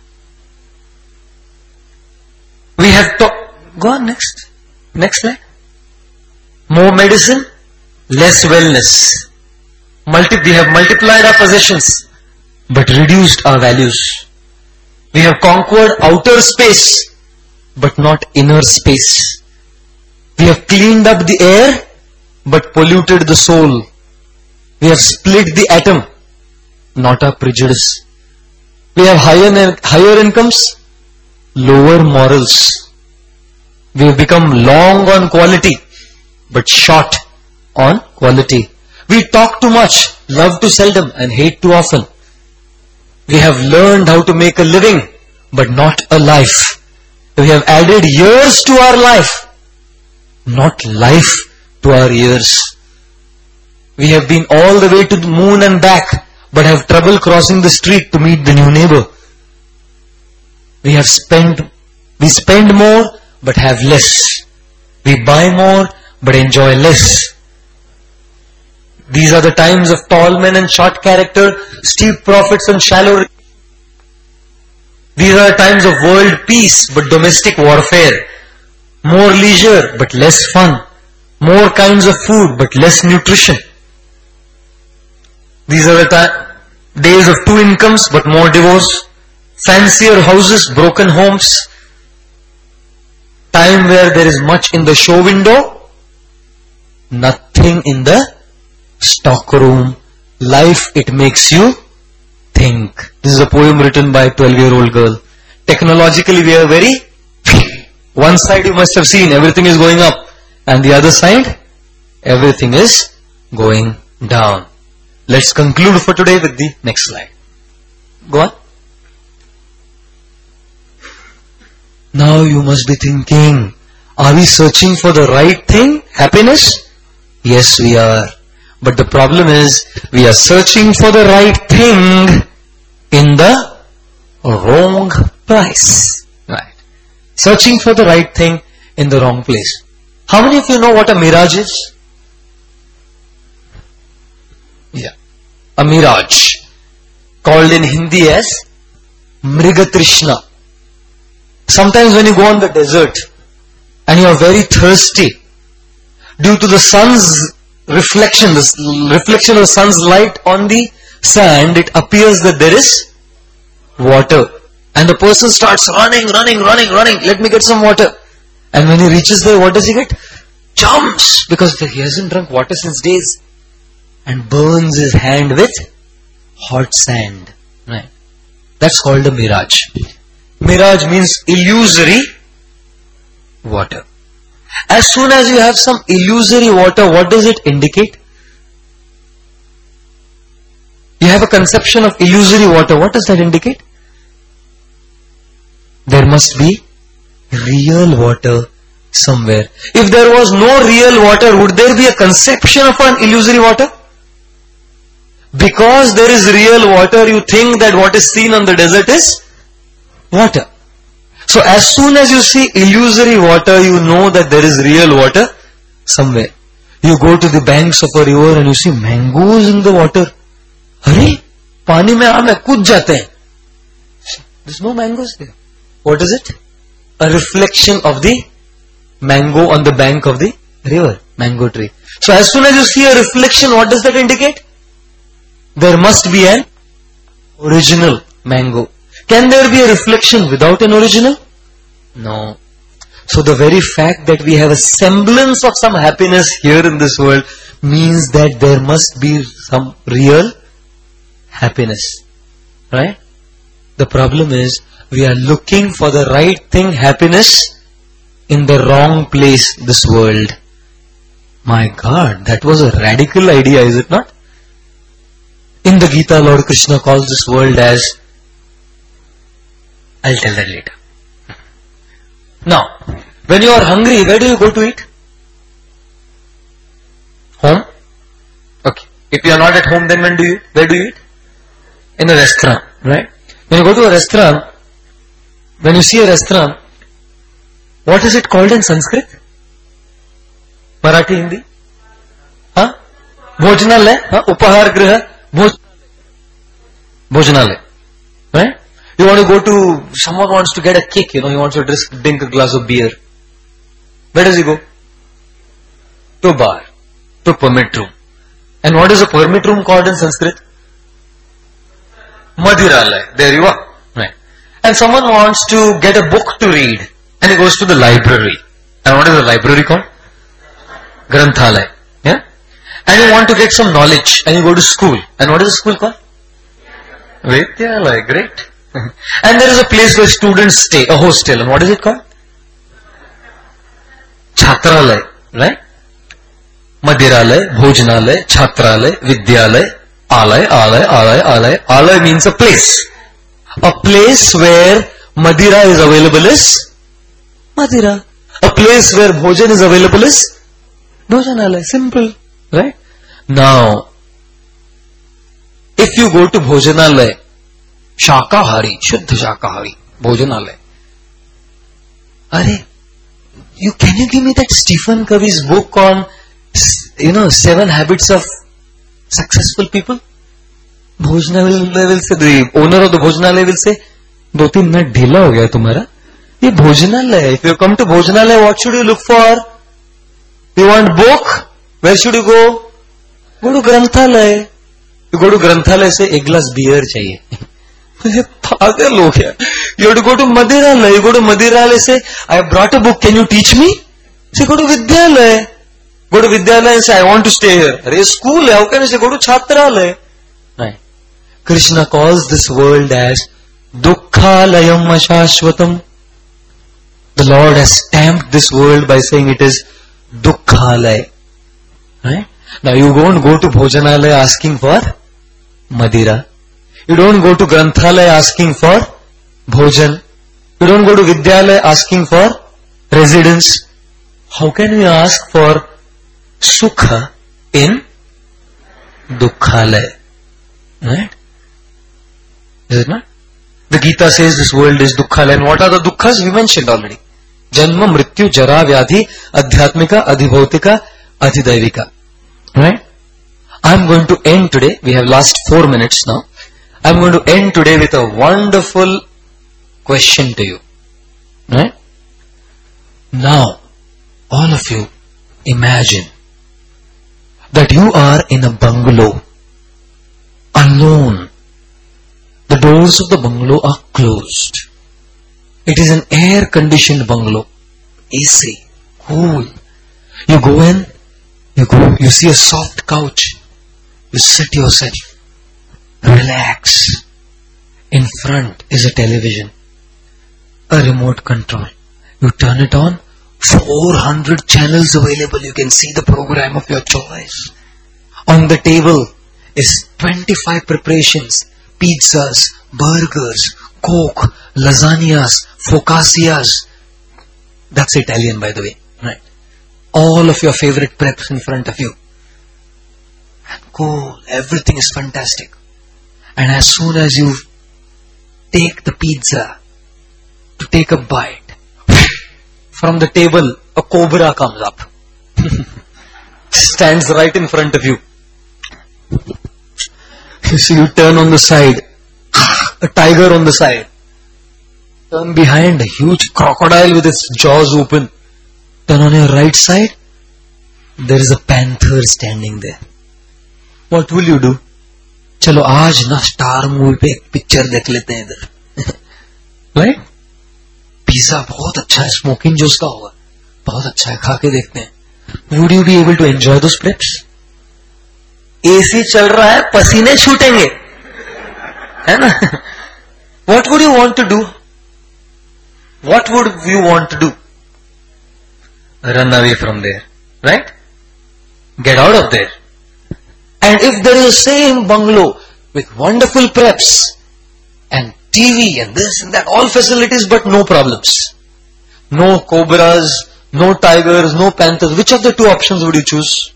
We have go on next. Next slide. More medicine, less wellness. We have multiplied our possessions, but reduced our values. We have conquered outer space, but not inner space. We have cleaned up the air, but polluted the soul. We have split the atom, not our prejudice. We have higher incomes, lower morals. We have become long on quality, but short on quality. We talk too much, love too seldom, and hate too often. We have learned how to make a living, but not a life. We have added years to our life, not life to our years. We have been all the way to the moon and back, but have trouble crossing the street to meet the new neighbor. We spend more, but have less. We buy more but enjoy less. These are the times of tall men and short character, steep profits and shallow. These are times of world peace but domestic warfare. More leisure but less fun. More kinds of food but less nutrition. These are the days of two incomes but more divorce. Fancier houses, broken homes. Time where there is much in the show window, nothing in the stock room. Life, it makes you think. This is a poem written by a 12-year-old girl. Technologically, we are very... One side you must have seen, everything is going up. And the other side, everything is going down. Let's conclude for today with the next slide. Go on. Now you must be thinking, are we searching for the right thing, happiness? Yes, we are. But the problem is, we are searching for the right thing in the wrong place. Right. Searching for the right thing in the wrong place. How many of you know what a mirage is? Yeah. A mirage. Called in Hindi as Mrigatrishna. Sometimes when you go on the desert and you are very thirsty, due to the sun's reflection, the reflection of the sun's light on the sand, it appears that there is water. And the person starts running, let me get some water. And when he reaches there, what does he get? Jumps, because he hasn't drunk water since days. And burns his hand with hot sand. Right. That's called a mirage. Mirage means illusory water. As soon as you have some illusory water, what does it indicate? You have a conception of illusory water. What does that indicate? There must be real water somewhere. If there was no real water, would there be a conception of an illusory water? Because there is real water, you think that what is seen on the desert is water. So as soon as you see illusory water, you know that there is real water somewhere. You go to the banks of a river and you see mangoes in the water. Hurry, pani mein aam hai, kud jate hain. There's no mangoes there. What is it? A reflection of the mango on the bank of the river, mango tree. So as soon as you see a reflection, what does that indicate? There must be an original mango. Can there be a reflection without an original? No. So the very fact that we have a semblance of some happiness here in this world means that there must be some real happiness. Right? The problem is we are looking for the right thing, happiness, in the wrong place, this world. My God, that was a radical idea, is it not? In the Gita, Lord Krishna calls this world as... I'll tell that later. Now, when you are hungry, where do you go to eat? Home? Okay. If you are not at home, then where do you eat? In a restaurant, right? When you go to a restaurant, when you see a restaurant, what is it called in Sanskrit? Marathi, Hindi? Huh? Bhojanalaya? Huh? Upahar Griha? Bhojanalaya. Right? You want to go to, someone wants to get a cake, he wants to drink a glass of beer. Where does he go? To a bar, to a permit room. And what is a permit room called in Sanskrit? Madhiralaya. There you are. Right. And someone wants to get a book to read, and he goes to the library. And what is the library called? Granthalaya. Yeah? And you want to get some knowledge, and you go to school. And what is the school called? Vidyalaya. Great. And there is a place where students stay, a hostel. And what is it called? Chhatralaya. Right? Madhiralaya, Bhojanalaya, Chhatralaya, Vidyalaya, Alaya. Alaya means a place. A place where Madhira is available is Madhira. A place where Bhojan is available is Bhojanalaya. Simple. Right? Now, if you go to Bhojanalaya, Shakahari, Shuddha Shakahari, Bhojanalaya. Are, Can you give me that Stephen Covey's book on, 7 habits of successful people? Bhojanalaya will say, the owner of the Bhojanalaya will say, 2-3 minute ढीला हो गया तुम्हारा. ये Bhojanalaya. If you come to Bhojanalaya, what should you look for? You want book? Where should you go? Go to Granthalaya. You go to Granthalaya, say, एक glass beer चाहिए. पागल हो गया. You have to go to Madiralaya. You go to Madiralaya, say, I have brought a book, can you teach me? Say, go to Vidyalaya. Go to Vidyalaya and say, I want to stay here. Arey, school hai. How can you say, go to Chhatralaya? No. Krishna calls this world as Dukkhalayam Ashashvatam. The Lord has stamped this world by saying it is Dukkhalaya. Right? Now you don't go to Bhojanalaya asking for Madira. You don't go to Granthalaya asking for Bhojan. You don't go to Vidyalaya asking for residence. How can we ask for Sukha in Dukkhalaya? Right? Is it not? The Gita says this world is Dukkhalaya. And what are the Dukkhas? We mentioned already. Janma, Mrityu, Jara, Vyadhi, Adhyatmika, Adhibhautika, Adhidaivika. Right? I'm going to end today. We have last 4 minutes now. I'm going to end today with a wonderful question to you. Right? Now, all of you, imagine that you are in a bungalow, alone. The doors of the bungalow are closed. It is an air-conditioned bungalow. AC, cool. You go in, you see a soft couch. You sit yourself. Relax. In front is a television. A remote control. You turn it on. 400 channels available. You can see the program of your choice. On the table is 25 preparations. Pizzas, burgers, coke, lasagnas, focaccias. That's Italian, by the way. Right? All of your favorite preps in front of you. And cool. Everything is fantastic. And as soon as you take the pizza to take a bite, from the table, a cobra comes up. Stands right in front of you. So you turn on the side. A tiger on the side. Turn behind, a huge crocodile with its jaws open. Turn on your right side. There is a panther standing there. What will you do? चलो आज ना star movie पे एक picture देख लेते हैं इधर. Right? Pizza बहुत अच्छा है, स्मोकिंग जो उसका होगा बहुत अच्छा है, खा के देखते हैं. Would you be able to enjoy those preps? AC चल रहा है, पसीने छूटेंगे, है ना? What would you want to do? What would you want to do? Run away from there, right? Get out of there. And if there is a same bungalow with wonderful preps and TV and this and that, all facilities but no problems. No cobras, no tigers, no panthers. Which of the two options would you choose?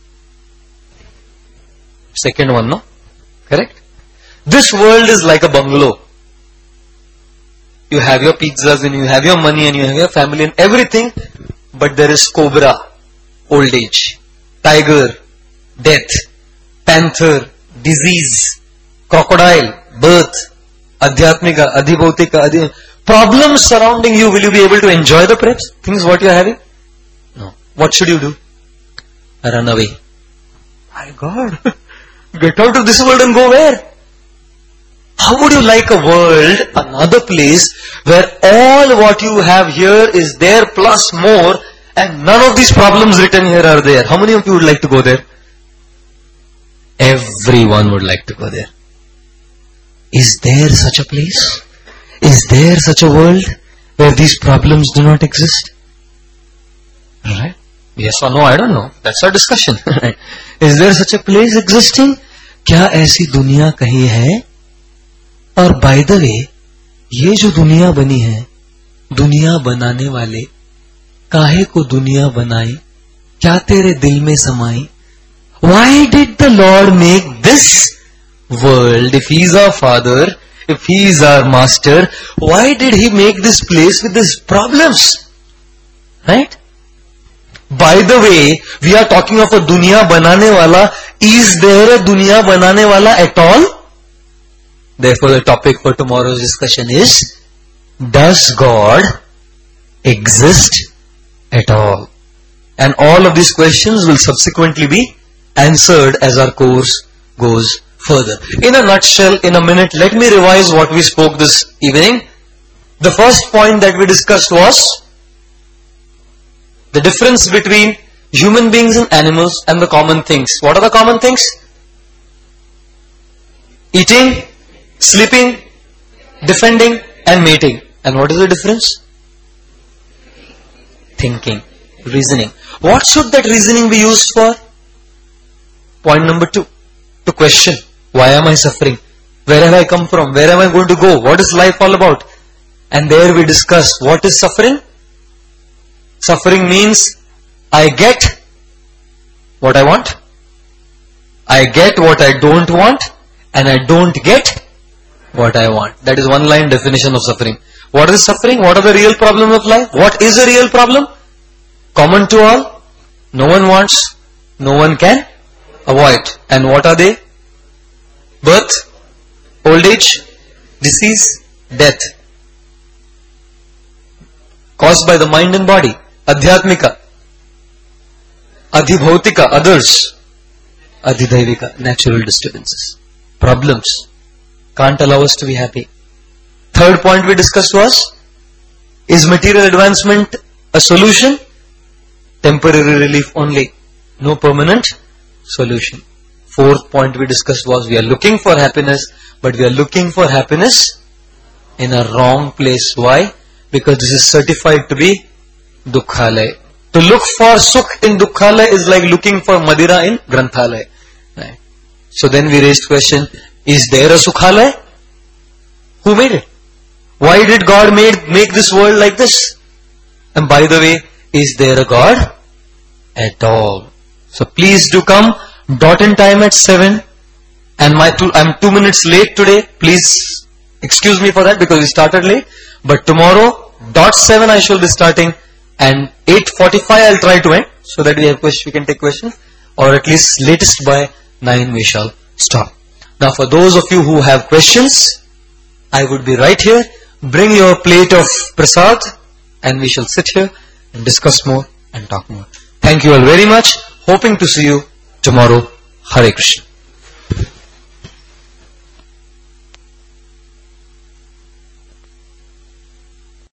Second one, no? Correct? This world is like a bungalow. You have your pizzas and you have your money and you have your family and everything, but there is cobra, old age, tiger, death, panther, disease, crocodile, birth, adhyatmika, adhibhautika, problems surrounding you. Will you be able to enjoy the preps? Things what you are having? No. What should you do? Run away. My God. Get out of this world and go where? How would you like a world, another place, where all what you have here is there plus more and none of these problems written here are there? How many of you would like to go there? Everyone would like to go there. Is there such a place? Is there such a world where these problems do not exist? Alright? Yes or no, I don't know. That's our discussion. Is there such a place existing? क्या ऐसी दुनिया कहीं है? और by the way, ये जो दुनिया बनी है, दुनिया बनाने वाले काहे को दुनिया बनाई? क्या तेरे दिल में समाई? Why did the Lord make this world? If He is our Father, if He is our Master, why did He make this place with these problems? Right? By the way, we are talking of a dunya banane wala. Is there a dunya banane wala at all? Therefore, the topic for tomorrow's discussion is, does God exist at all? And all of these questions will subsequently be answered as our course goes further. In a nutshell, in a minute, let me revise what we spoke this evening. The first point that we discussed was the difference between human beings and animals and the common things. What are the common things? Eating, sleeping, defending, and mating. And what is the difference? Thinking, reasoning. What should that reasoning be used for? Point number 2. To question, why am I suffering? Where have I come from? Where am I going to go? What is life all about? And there we discuss, what is suffering? Suffering means I get what I want, I get what I don't want, and I don't get what I want. That is one line definition of suffering. What is suffering? What are the real problems of life? What is a real problem? Common to all. No one wants, no one can avoid. And what are they? Birth, old age, disease, death. Caused by the mind and body. Adhyatmika, Adhibhautika, others. Adhidaivika, natural disturbances. Problems. Can't allow us to be happy. Third point we discussed was, is material advancement a solution? Temporary relief only. No permanent solution. Fourth point we discussed was, we are looking for happiness, but we are looking for happiness in a wrong place. Why? Because this is certified to be Dukkhalaya. To look for Sukh in Dukkhalaya is like looking for Madira in Granthalaya. Right. So then we raised question, is there a Sukhalaya? Who made it? Why did God make this world like this? And by the way, is there a God at all? So please do come, dot in time at 7. And I'm 2 minutes late today. Please excuse me for that because we started late. But tomorrow, dot 7 I shall be starting. And 8:45 I'll try to end so that we can take questions, or at least latest by 9 we shall stop. Now for those of you who have questions, I would be right here. Bring your plate of prasad and we shall sit here and discuss more and talk more. Thank you all very much. Hoping to see you tomorrow. Hare Krishna.